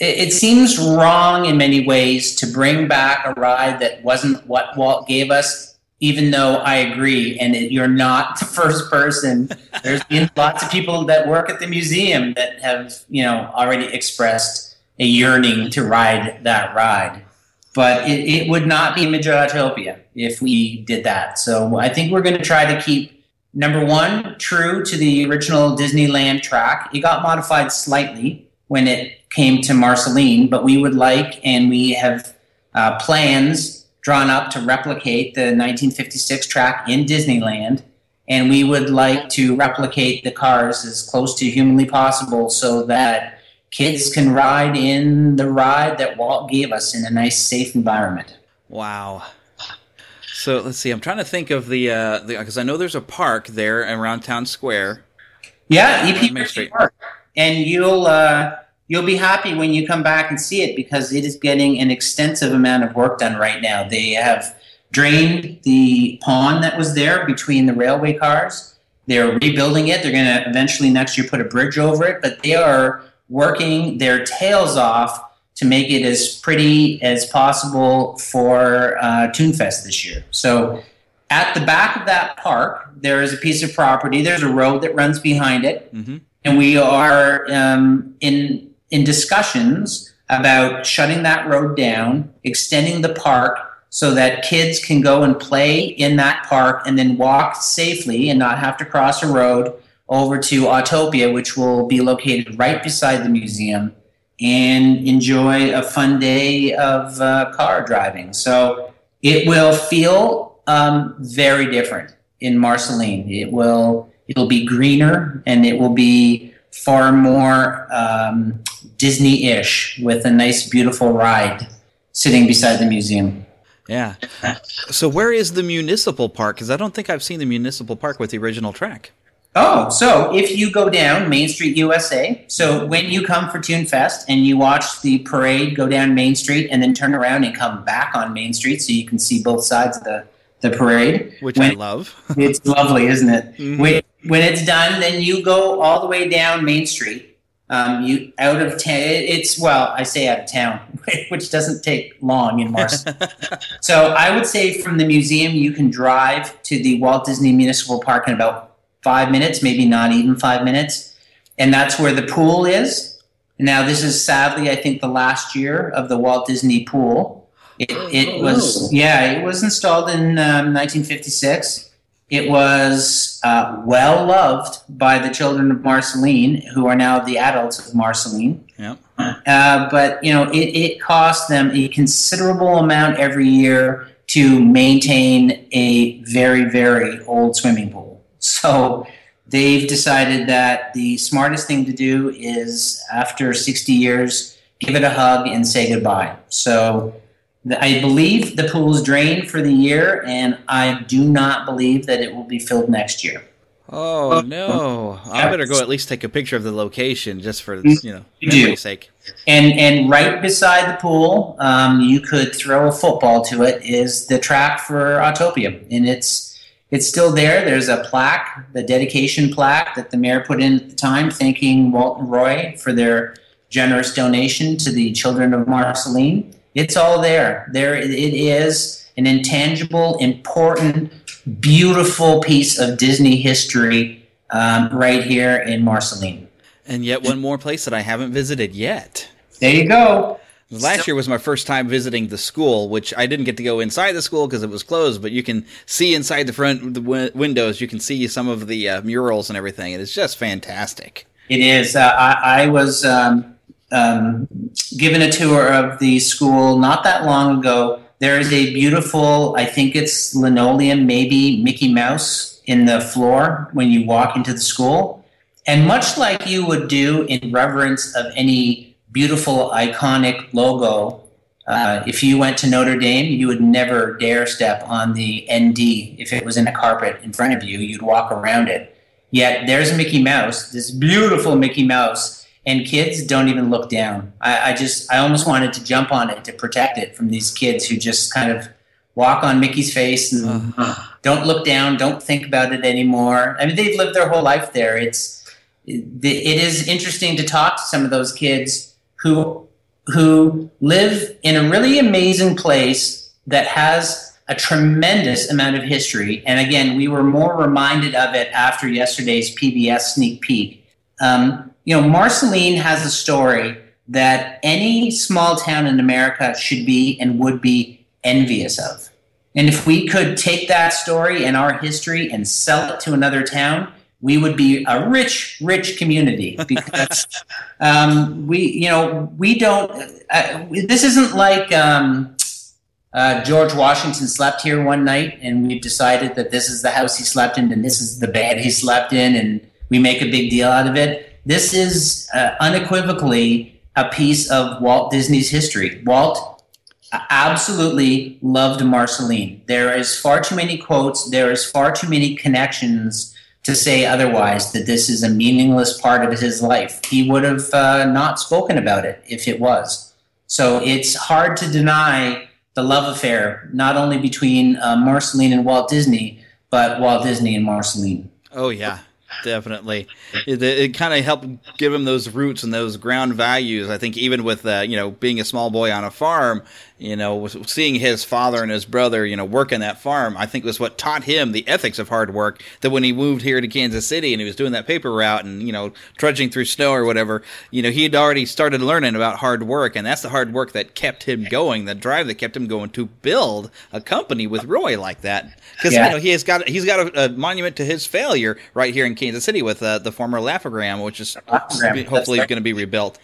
wrong in many ways to bring back a ride that wasn't what Walt gave us, even though I agree, and you're not the first person. There's been lots of people that work at the museum that have, already expressed a yearning to ride that ride. But it would not be Midgetopia if we did that. So I think we're going to try to keep, number one, true to the original Disneyland track. It got modified slightly when it came to Marceline, but we would like, and we have plans drawn up to replicate the 1956 track in Disneyland, and we would like to replicate the cars as close to humanly possible so that kids can ride in the ride that Walt gave us in a nice, safe environment. Wow. So let's see. I'm trying to think of the because I know there's a park there around Town Square. Yeah, EP Park, and you'll be happy when you come back and see it because it is getting an extensive amount of work done right now. They have drained the pond that was there between the railway cars. They're rebuilding it. They're going to eventually next year put a bridge over it, but they are working their tails off to make it as pretty as possible for Toonfest this year. So at the back of that park, there is a piece of property. There's a road that runs behind it. Mm-hmm. And we are in discussions about shutting that road down, extending the park so that kids can go and play in that park and then walk safely and not have to cross a road over to Autopia, which will be located right beside the museum, and enjoy a fun day of car driving. So it will feel very different in Marceline. It'll be greener, and it will be far more Disney-ish with a nice, beautiful ride sitting beside the museum. Yeah. So where is the municipal park? Because I don't think I've seen the municipal park with the original track. Oh, so if you go down Main Street, USA, so when you come for Toonfest and you watch the parade go down Main Street and then turn around and come back on Main Street so you can see both sides of the parade. Which I love. It's lovely, isn't it? Mm-hmm. When it's done, then you go all the way down Main Street. You out of town. I say out of town, which doesn't take long in Marceline. So I would say from the museum, you can drive to the Walt Disney Municipal Park in about 5 minutes, maybe not even 5 minutes. And that's where the pool is. Now, this is sadly, I think, the last year of the Walt Disney pool. It was installed in 1956. It was well loved by the children of Marceline, who are now the adults of Marceline. Yep. But it cost them a considerable amount every year to maintain a very, very old swimming pool. So they've decided that the smartest thing to do is, after 60 years, give it a hug and say goodbye. So I believe the pool is drained for the year, and I do not believe that it will be filled next year. Oh, no. I better go at least take a picture of the location just for, memory's sake. And right beside the pool, you could throw a football to it, is the track for Autopia. And it's still there. There's a plaque, the dedication plaque that the mayor put in at the time, thanking Walt and Roy for their generous donation to the children of Marceline. It's all there. It is an intangible, important, beautiful piece of Disney history right here in Marceline. And yet one more place that I haven't visited yet. There you go. Last year was my first time visiting the school, which I didn't get to go inside the school because it was closed, but you can see inside the windows, you can see some of the murals and everything, and it's just fantastic. It is. I was given a tour of the school not that long ago. There is a beautiful, I think it's linoleum, maybe Mickey Mouse in the floor when you walk into the school. And much like you would do in reverence of any beautiful, iconic logo, if you went to Notre Dame, you would never dare step on the ND. If it was in a carpet in front of you, you'd walk around it. Yet there's Mickey Mouse, this beautiful Mickey Mouse, and kids don't even look down. I almost wanted to jump on it to protect it from these kids who just kind of walk on Mickey's face and don't look down, don't think about it anymore. I mean, they've lived their whole life there. It is interesting to talk to some of those kids who live in a really amazing place that has a tremendous amount of history. And again, we were more reminded of it after yesterday's PBS sneak peek. Marceline has a story that any small town in America should be and would be envious of. And if we could take that story and our history and sell it to another town, we would be a rich, rich community, because we don't. This isn't like George Washington slept here one night, and we've decided that this is the house he slept in, and this is the bed he slept in, and we make a big deal out of it. This is unequivocally a piece of Walt Disney's history. Walt absolutely loved Marceline. There is far too many quotes. There is far too many connections to say otherwise, that this is a meaningless part of his life. He would have not spoken about it if it was. So it's hard to deny the love affair, not only between Marceline and Walt Disney, but Walt Disney and Marceline. Oh, yeah. Definitely. It kind of helped give him those roots and those ground values. I think even with, being a small boy on a farm, seeing his father and his brother, working that farm, I think was what taught him the ethics of hard work, that when he moved here to Kansas City and he was doing that paper route and, trudging through snow or whatever, he'd already started learning about hard work, and that's the hard work that kept him going, the drive that kept him going to build a company with Roy like that. Because, he's got a monument to his failure right here in Kansas City with the former Laugh-O-Gram, which is hopefully going to be rebuilt.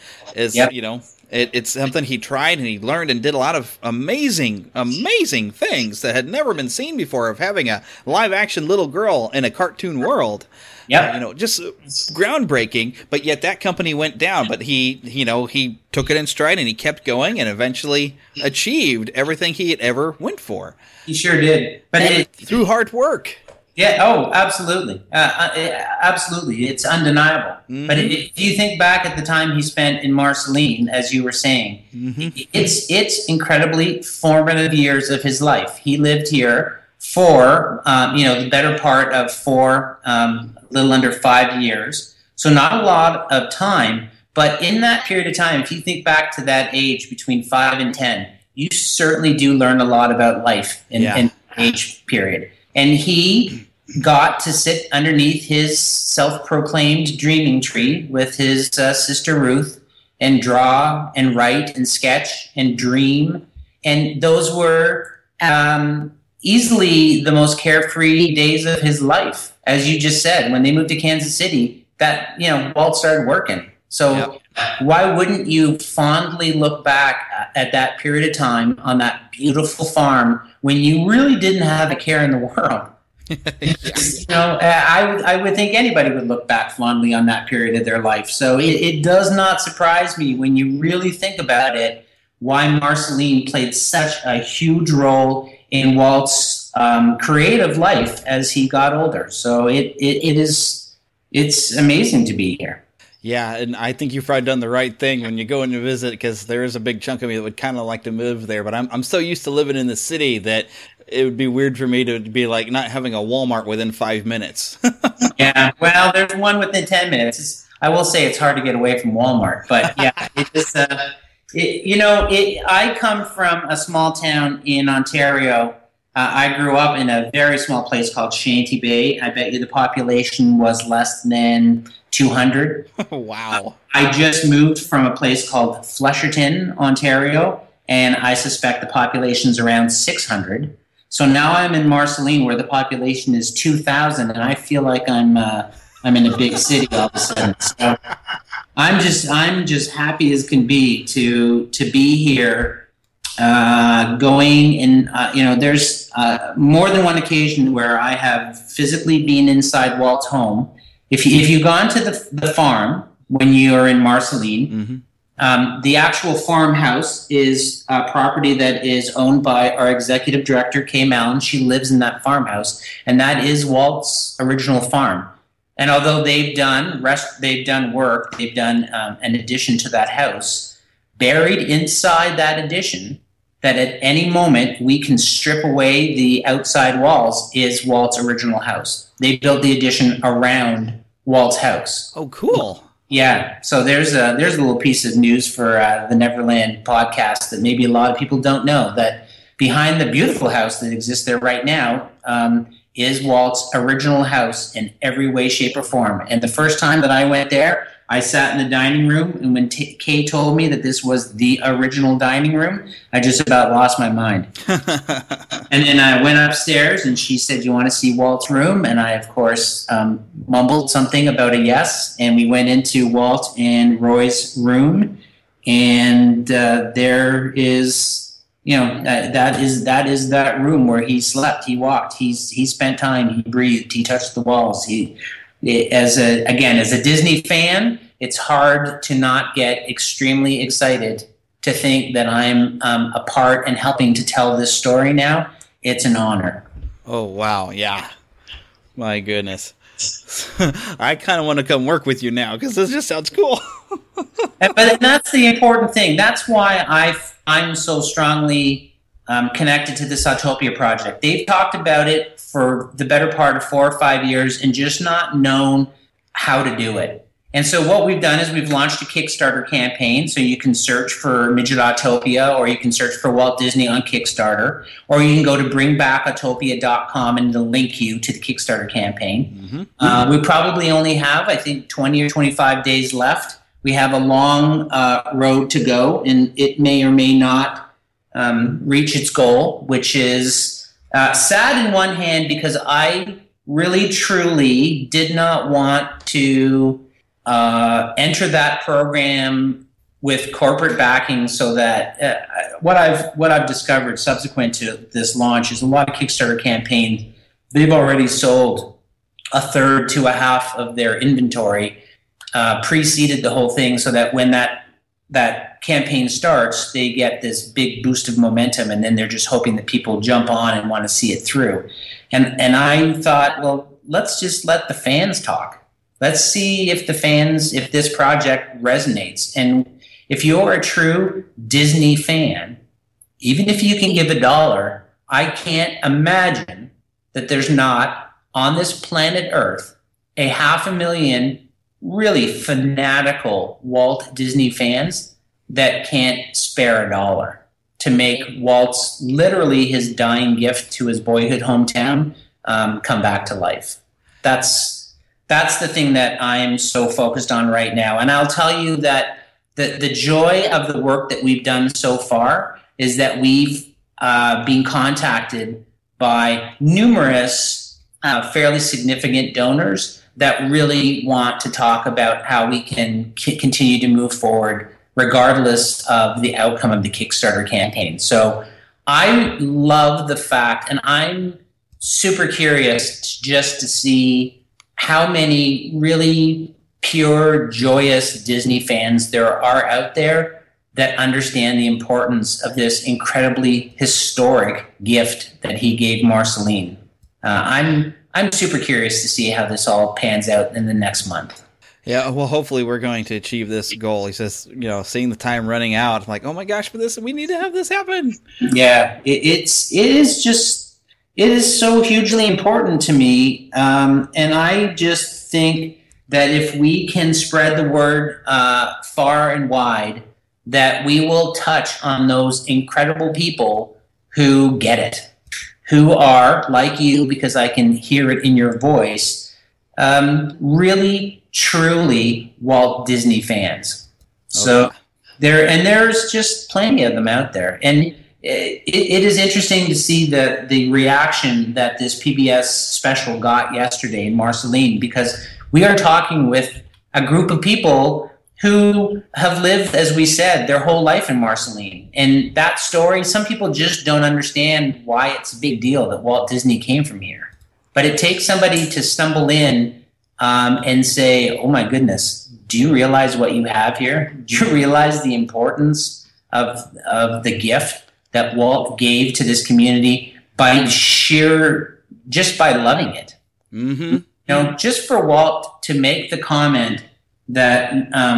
It's something he tried and he learned and did a lot of amazing, amazing things that had never been seen before, of having a live-action little girl in a cartoon world. Yeah, just groundbreaking. But yet that company went down. But he took it in stride and he kept going and eventually achieved everything he had ever went for. He sure did. But through hard work. Yeah. Oh, absolutely. Absolutely. It's undeniable. Mm-hmm. But if you think back at the time he spent in Marceline, as you were saying, it's incredibly formative years of his life. He lived here for, the better part of little under 5 years. So not a lot of time. But in that period of time, if you think back to that age between 5 and 10, you certainly do learn a lot about life in that age period. And he got to sit underneath his self-proclaimed dreaming tree with his sister Ruth and draw and write and sketch and dream. And those were easily the most carefree days of his life. As you just said, when they moved to Kansas City, that, Walt started working. So why wouldn't you fondly look back at that period of time on that beautiful farm when you really didn't have a care in the world? I would think anybody would look back fondly on that period of their life. So it does not surprise me when you really think about it, why Marceline played such a huge role in Walt's creative life as he got older. So it's amazing to be here. Yeah, and I think you've probably done the right thing when you go in to visit, because there is a big chunk of me that would kind of like to move there. But I'm so used to living in the city that it would be weird for me to be like not having a Walmart within 5 minutes. Yeah, well, there's one within 10 minutes. I will say it's hard to get away from Walmart, but yeah, it just I come from a small town in Ontario. I grew up in a very small place called Shanty Bay. I bet you the population was less than 200. Wow. I just moved from a place called Flesherton, Ontario, and I suspect the population's around 600. So now I'm in Marceline, where the population is 2,000, and I feel like I'm in a big city all of a sudden. So I'm just happy as can be to be here. Going and there's more than one occasion where I have physically been inside Walt's home. If you've gone to the farm when you are in Marceline, the actual farmhouse is a property that is owned by our executive director, Kay Mallon. She lives in that farmhouse, and that is Walt's original farm. And although they've done work, they've done an addition to that house. Buried inside that addition, that at any moment we can strip away the outside walls, is Walt's original house. They built the addition around Walt's house. Oh, cool. Yeah, so there's a little piece of news for the Neverland podcast that maybe a lot of people don't know, that behind the beautiful house that exists there right now is Walt's original house in every way, shape, or form. And the first time that I went there, I sat in the dining room, and when Kay told me that this was the original dining room, I just about lost my mind. And then I went upstairs, and she said, "You want to see Walt's room?" And I, of course, mumbled something about a yes, and we went into Walt and Roy's room, and there is, that is that room where he slept, he walked, he spent time, he breathed, he touched the walls. As a Disney fan, it's hard to not get extremely excited to think that I'm a part and helping to tell this story now. It's an honor. Oh, wow. Yeah. My goodness. I kind of want to come work with you now, because this just sounds cool. But that's the important thing. That's why I'm so strongly connected to this Autopia project. They've talked about it for the better part of 4 or 5 years and just not known how to do it. And so what we've done is we've launched a Kickstarter campaign. So you can search for Midget Autopia, or you can search for Walt Disney on Kickstarter, or you can go to bringbackatopia.com and it'll link you to the Kickstarter campaign. We probably only have, I think, 20 or 25 days left. We have a long road to go, and it may or may not reach its goal, which is sad in one hand, because I really, truly did not want to enter that program with corporate backing, so that what I've discovered subsequent to this launch is a lot of Kickstarter campaigns, they've already sold a third to a half of their inventory, preceded the whole thing, so that when that campaign starts, they get this big boost of momentum, and then they're just hoping that people jump on and want to see it through. And I thought, well, let's just let the fans talk. Let's see if this project resonates. And if you're a true Disney fan, even if you can give $1, I can't imagine that there's not on this planet Earth 500,000 really fanatical Walt Disney fans that can't spare $1 to make Walt's literally his dying gift to his boyhood hometown come back to life. That's the thing that I'm so focused on right now. And I'll tell you that the joy of the work that we've done so far is that we've been contacted by numerous fairly significant donors that really want to talk about how we can continue to move forward regardless of the outcome of the Kickstarter campaign. So I love the fact, and I'm super curious just to see how many really pure, joyous Disney fans there are out there that understand the importance of this incredibly historic gift that he gave Marceline. I'm super curious to see how this all pans out in the next month. Yeah, well, hopefully we're going to achieve this goal. He says, seeing the time running out, I'm like, oh my gosh, we need to have this happen. Yeah, it is so hugely important to me, and I just think that if we can spread the word far and wide, that we will touch on those incredible people who get it, who are, like you, because I can hear it in your voice, really, truly Walt Disney fans. So there's just plenty of them out there. And it is interesting to see the reaction that this PBS special got yesterday in Marceline, because we are talking with a group of people who have lived, as we said, their whole life in Marceline. And that story, some people just don't understand why it's a big deal that Walt Disney came from here. But it takes somebody to stumble in and say, oh my goodness, do you realize what you have here? Do you realize the importance of the gift that Walt gave to this community just by loving it? Mm-hmm. Just for Walt to make the comment that,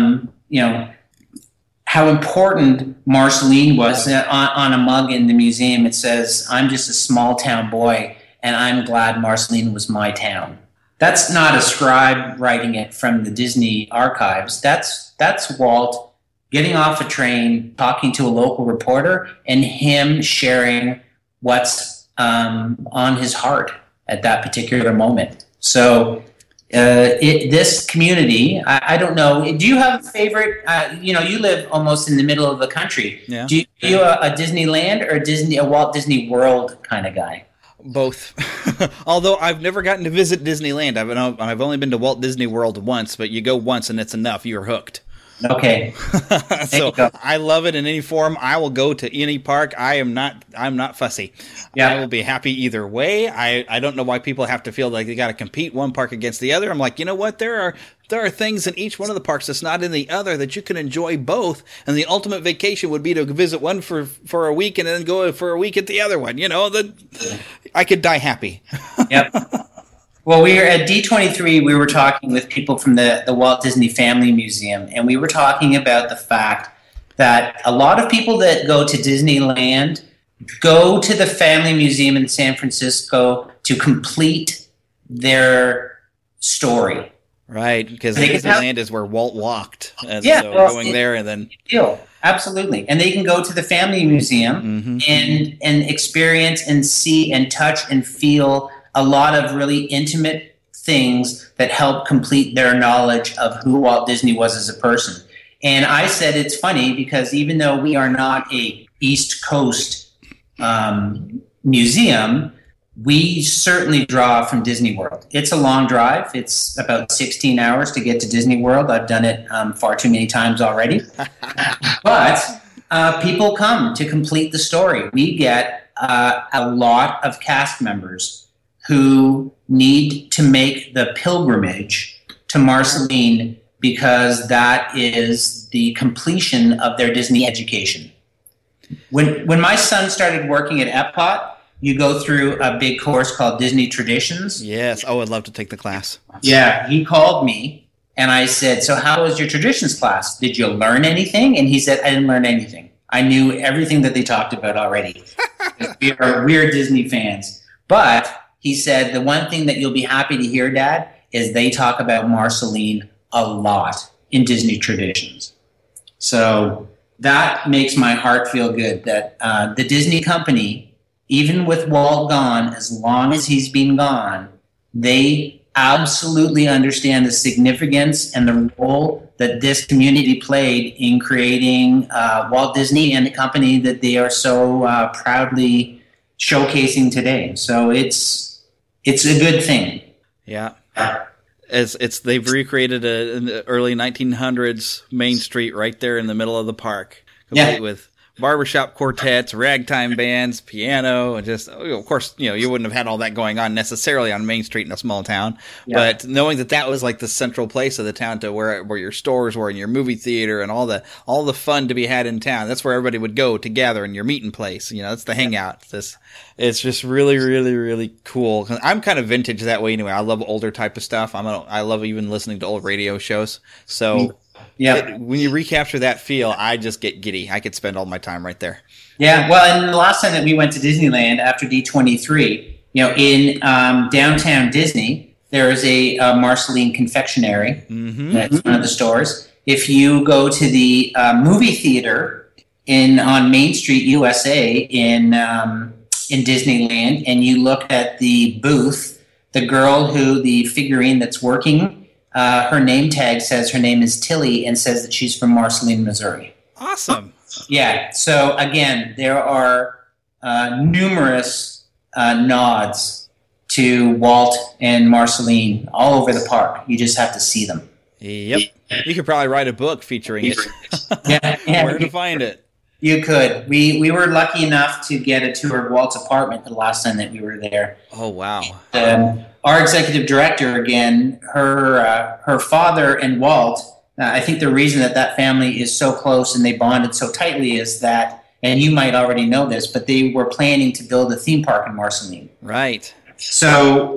how important Marceline was. On a mug in the museum, it says, I'm just a small town boy, and I'm glad Marceline was my town. That's not a scribe writing it from the Disney archives. That's Walt getting off a train, talking to a local reporter, and him sharing what's on his heart at that particular moment. So this community, I don't know. Do you have a favorite? You live almost in the middle of the country. Yeah. Do you a Disneyland or a Walt Disney World kind of guy? Both. Although I've never gotten to visit Disneyland. I've only been to Walt Disney World once, but you go once and it's enough. You're hooked. Okay. So I love it in any form. I will go to any park. I'm not fussy. Yeah. I will be happy either way. I don't know why people have to feel like they got to compete one park against the other. I'm like, you know what? There are things in each one of the parks that's not in the other that you can enjoy both. And the ultimate vacation would be to visit one for a week and then go for a week at the other one. I could die happy. Yep. Well, we were at D23, we were talking with people from the Walt Disney Family Museum, and we were talking about the fact that a lot of people that go to Disneyland go to the Family Museum in San Francisco to complete their story. Right, because Disneyland is where Walt walked. Going there and then... Absolutely. And they can go to the Family Museum and experience and see and touch and feel a lot of really intimate things that help complete their knowledge of who Walt Disney was as a person. And I said it's funny because even though we are not a East Coast museum, we certainly draw from Disney World. It's a long drive. It's about 16 hours to get to Disney World. I've done it far too many times already. But people come to complete the story. We get a lot of cast members who need to make the pilgrimage to Marceline because that is the completion of their Disney education. When my son started working at Epcot, you go through a big course called Disney Traditions. Yes. Oh, I'd love to take the class. Yeah. He called me and I said, so how was your traditions class? Did you learn anything? And he said, I didn't learn anything. I knew everything that they talked about already. We're Disney fans. But he said, the one thing that you'll be happy to hear, Dad, is they talk about Marceline a lot in Disney Traditions. So that makes my heart feel good that the Disney company, even with Walt gone, as long as he's been gone, they absolutely understand the significance and the role that this community played in creating Walt Disney and the company that they are so proudly showcasing today. So it's a good thing. Yeah. They've recreated in the early 1900s Main Street right there in the middle of the park, complete with barbershop quartets, ragtime bands, piano, and just, of course, you wouldn't have had all that going on necessarily on Main Street in a small town, but knowing that was like the central place of the town to where your stores were and your movie theater and all the fun to be had in town. That's where everybody would go to gather in your meeting place. That's the hangout. It's just really, really, really cool. I'm kind of vintage that way anyway. I love older type of stuff. I love even listening to old radio shows. So when you recapture that feel, I just get giddy. I could spend all my time right there. Yeah, well, and the last time that we went to Disneyland after D23, in downtown Disney, there is a Marceline confectionery. Mm-hmm. That's one of the stores. If you go to the movie theater on Main Street, USA, in Disneyland, and you look at the booth, the girl the figurine that's working, her name tag says her name is Tilly and says that she's from Marceline, Missouri. Awesome. Yeah. So again, there are numerous nods to Walt and Marceline all over the park. You just have to see them. Yep. You could probably write a book featuring it. Yeah. Where to find it? You could. We were lucky enough to get a tour of Walt's apartment the last time that we were there. Oh, wow. Our executive director, again, her father and Walt, I think the reason that family is so close and they bonded so tightly is that, and you might already know this, but they were planning to build a theme park in Marceline. Right. So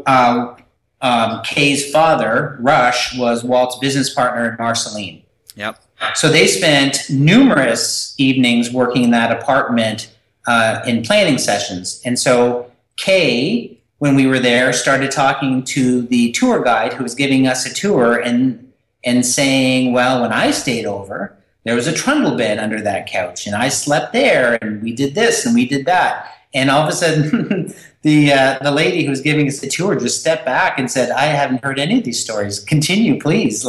Kay's father, Rush, was Walt's business partner in Marceline. Yep. So they spent numerous evenings working in that apartment in planning sessions. And so Kay, when we were there, started talking to the tour guide who was giving us a tour and saying, well, when I stayed over, there was a trundle bed under that couch, and I slept there, and we did this and we did that. And all of a sudden, the lady who was giving us the tour just stepped back and said, I haven't heard any of these stories. Continue, please.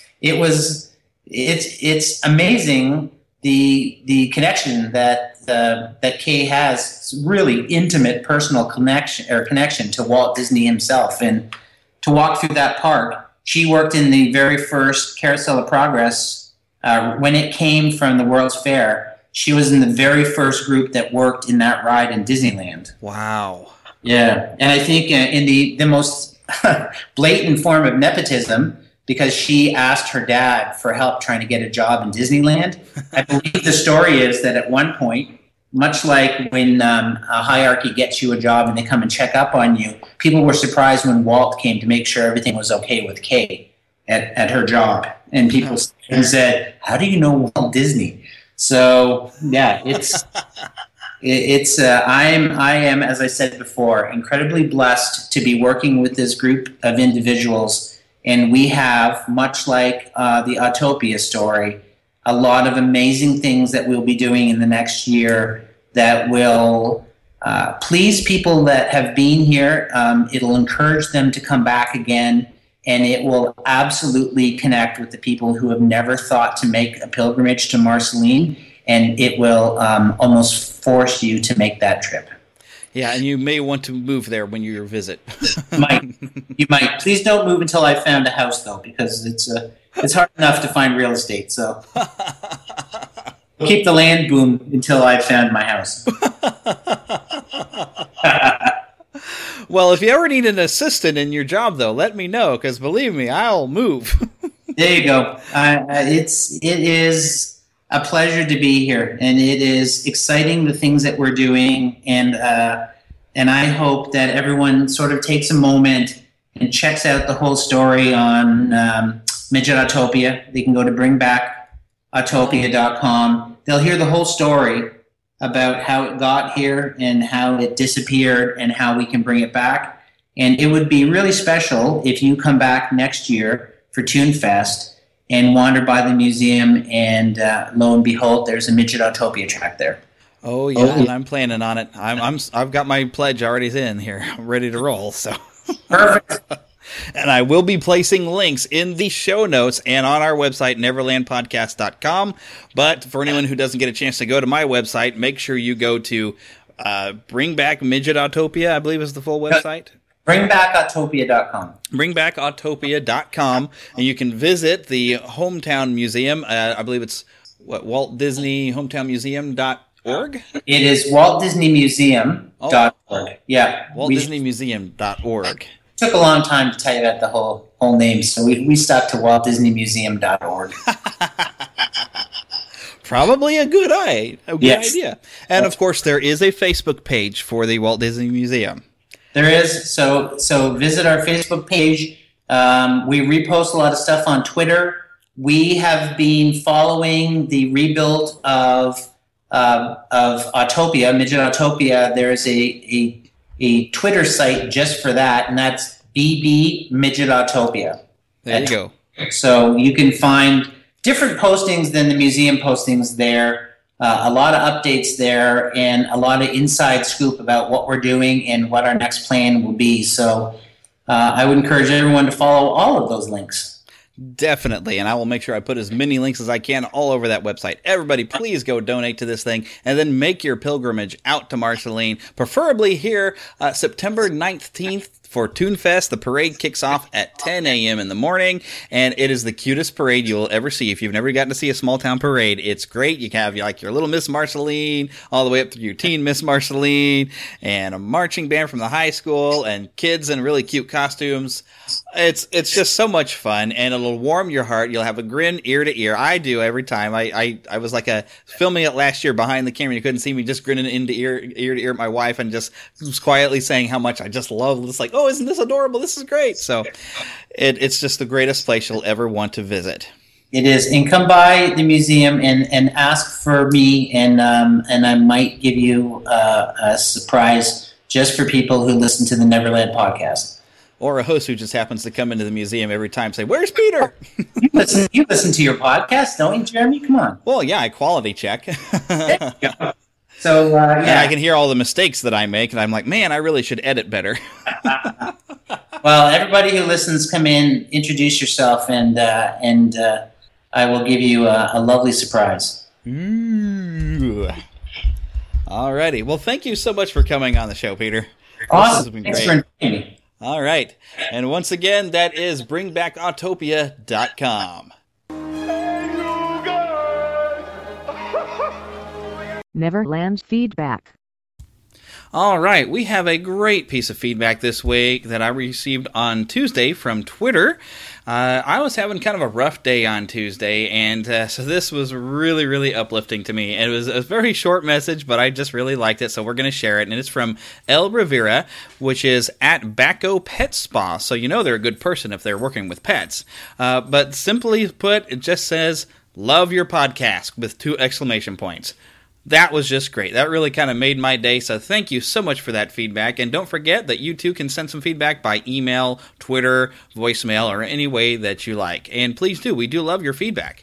It's amazing the connection that Kay has, really intimate personal connection to Walt Disney himself. And to walk through that park, she worked in the very first Carousel of Progress when it came from the World's Fair. She was in the very first group that worked in that ride in Disneyland. Wow. Yeah, and I think in the most blatant form of nepotism, because she asked her dad for help trying to get a job in Disneyland. I believe the story is that at one point, much like when a hierarchy gets you a job and they come and check up on you, people were surprised when Walt came to make sure everything was okay with Kay at her job. And people said, how do you know Walt Disney? So, yeah, I am, as I said before, incredibly blessed to be working with this group of individuals. And we have, much like the Autopia story, a lot of amazing things that we'll be doing in the next year that will please people that have been here. It'll encourage them to come back again, and it will absolutely connect with the people who have never thought to make a pilgrimage to Marceline, and it will almost force you to make that trip. Yeah, and you may want to move there when you visit. You might. Please don't move until I found a house, though, because it's hard enough to find real estate. So keep the land boom until I found my house. Well, if you ever need an assistant in your job, though, let me know, because believe me, I'll move. There you go. It is a pleasure to be here, and it is exciting, the things that we're doing, and I hope that everyone sort of takes a moment and checks out the whole story on Midget Autopia. They can go to bringbackAutopia.com. They'll hear the whole story about how it got here and how it disappeared and how we can bring it back. And it would be really special if you come back next year for ToonFest and wander by the museum, and lo and behold, there's a Midget Autopia track there. Oh yeah, and I'm planning on it. I've got my pledge already in here. I'm ready to roll. So perfect. And I will be placing links in the show notes and on our website, neverlandpodcast.com. But for anyone who doesn't get a chance to go to my website, make sure you go to Bring Back Midget-Autopia, I believe is the full website. BringBackAutopia.com. BringBackAutopia.com, and you can visit the Hometown Museum. I believe it's Walt Disney Hometown Museum.org? It is WaltDisneyMuseum.org. Yeah. WaltDisneyMuseum.org. Took a long time to type out the whole name, so we stuck to WaltDisneyMuseum.org. Probably a good idea. And of course, there is a Facebook page for the Walt Disney Museum. There is. So visit our Facebook page. We repost a lot of stuff on Twitter. We have been following the rebuild of Autopia, Midget Autopia. There's a Twitter site just for that, and that's BB Midget Autopia. There you go. So you can find different postings than the museum postings there. A lot of updates there, and a lot of inside scoop about what we're doing and what our next plan will be. So I would encourage everyone to follow all of those links. Definitely, and I will make sure I put as many links as I can all over that website. Everybody, please go donate to this thing, and then make your pilgrimage out to Marceline, preferably here September 19th for ToonFest. The parade kicks off at 10 a.m. in the morning, and it is the cutest parade you'll ever see. If you've never gotten to see a small-town parade, it's great. You have like your little Miss Marceline, all the way up through your teen Miss Marceline, and a marching band from the high school, and kids in really cute costumes. It's just so much fun, and it'll warm your heart. You'll have a grin ear to ear. I do every time. I was like filming it last year behind the camera. You couldn't see me, just grinning ear to ear at my wife, and just was quietly saying how much I just love this. Like, oh, isn't this adorable? This is great. So it's just the greatest place you'll ever want to visit. It is, and come by the museum and ask for me, and I might give you a surprise just for people who listen to the Neverland podcast. Or a host who just happens to come into the museum every time and say, "Where's Peter?" You listen to your podcast, don't you, Jeremy? Come on. Well, yeah, I quality check. There you go. So, yeah. And I can hear all the mistakes that I make, and I'm like, man, I really should edit better. Well, everybody who listens, come in, introduce yourself, and I will give you a lovely surprise. Ooh. Alrighty. Well, thank you so much for coming on the show, Peter. Awesome. This has been Thanks great. for inviting me. All right. And once again, that is BringBackAutopia.com. Neverland feedback. All right, we have a great piece of feedback this week that I received on Tuesday from Twitter. I was having kind of a rough day on Tuesday, and so this was really, really uplifting to me. And it was a very short message, but I just really liked it, so we're going to share it. And it's from El Rivera, which is at Bacco Pet Spa, so you know they're a good person if they're working with pets. But simply put, it just says, "Love your podcast," with 2 exclamation points. That was just great. That really kind of made my day, so thank you so much for that feedback. And don't forget that you too can send some feedback by email, Twitter, voicemail, or any way that you like. And please do. We do love your feedback.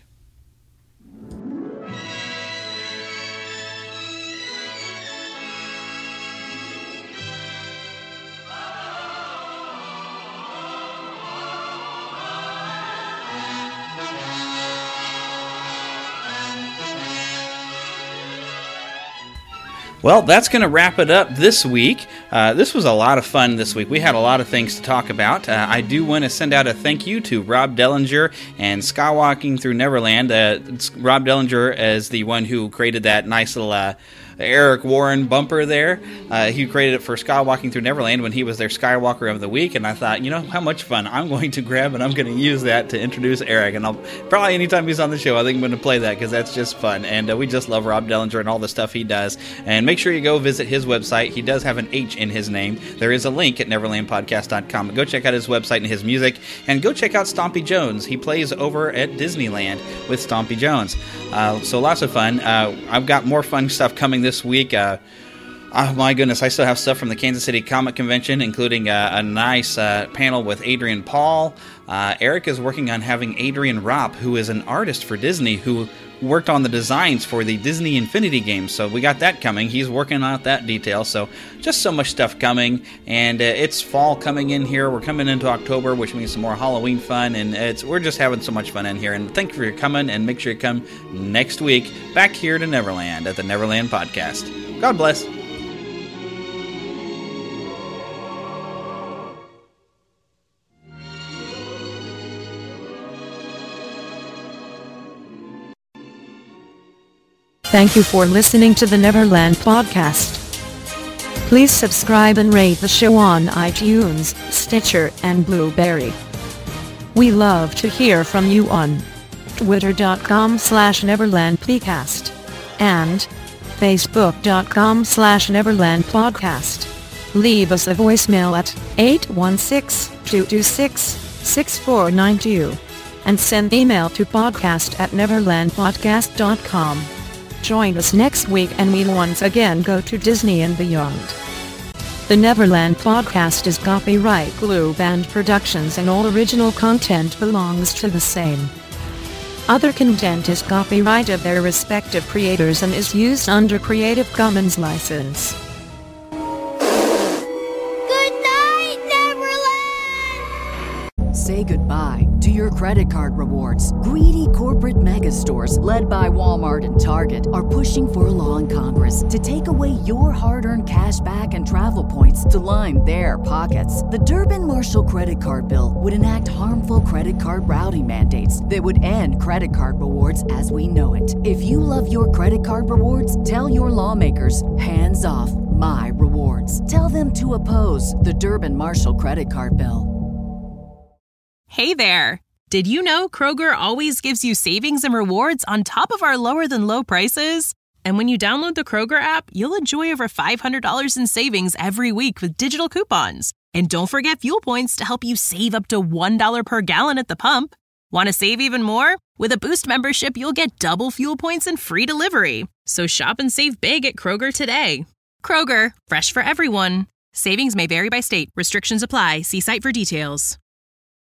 Well, that's going to wrap it up this week. This was a lot of fun this week. We had a lot of things to talk about. I do want to send out a thank you to Rob Dellinger and Skywalking Through Neverland. Rob Dellinger is the one who created that nice little Eric Warren bumper there. He created it for Skywalking Through Neverland when he was their Skywalker of the Week, and I thought, you know, how much fun. I'm going to grab and I'm going to use that to introduce Eric, and I'll probably anytime he's on the show, I think I'm going to play that because that's just fun, and we just love Rob Dellinger and all the stuff he does. And make sure you go visit his website. He does have an H in his name. There is a link at neverlandpodcast.com. Go check out his website and his music, and go check out Stompy Jones. He plays over at Disneyland with Stompy Jones. So lots of fun. I've got more fun stuff coming this week. Oh my goodness, I still have stuff from the Kansas City Comic Convention, including a nice panel with Adrian Paul. Eric is working on having Adrian Ropp, who is an artist for Disney, who worked on the designs for the Disney Infinity games, so we got that coming. He's working on that detail, so just so much stuff coming, and it's fall coming in here. We're coming into October, which means some more Halloween fun, and we're just having so much fun in here, and thank you for coming, and make sure you come next week back here to Neverland at the Neverland Podcast. God bless. Thank you for listening to the Neverland Podcast. Please subscribe and rate the show on iTunes, Stitcher, and Blueberry. We love to hear from you on twitter.com/NeverlandPodcast and facebook.com/NeverlandPodcast. Leave us a voicemail at 816-226-6492 and send email to podcast@neverlandpodcast.com. Join us next week and we'll once again go to Disney and beyond. The Neverland Podcast is copyright Blue Band Productions and all original content belongs to the same. Other content is copyright of their respective creators and is used under Creative Commons license. Say goodbye to your credit card rewards. Greedy corporate mega stores, led by Walmart and Target, are pushing for a law in Congress to take away your hard-earned cash back and travel points to line their pockets. The Durbin-Marshall credit card bill would enact harmful credit card routing mandates that would end credit card rewards as we know it. If you love your credit card rewards, tell your lawmakers, hands off my rewards. Tell them to oppose the Durbin-Marshall credit card bill. Hey there! Did you know Kroger always gives you savings and rewards on top of our lower-than-low prices? And when you download the Kroger app, you'll enjoy over $500 in savings every week with digital coupons. And don't forget fuel points to help you save up to $1 per gallon at the pump. Want to save even more? With a Boost membership, you'll get double fuel points and free delivery. So shop and save big at Kroger today. Kroger, fresh for everyone. Savings may vary by state. Restrictions apply. See site for details.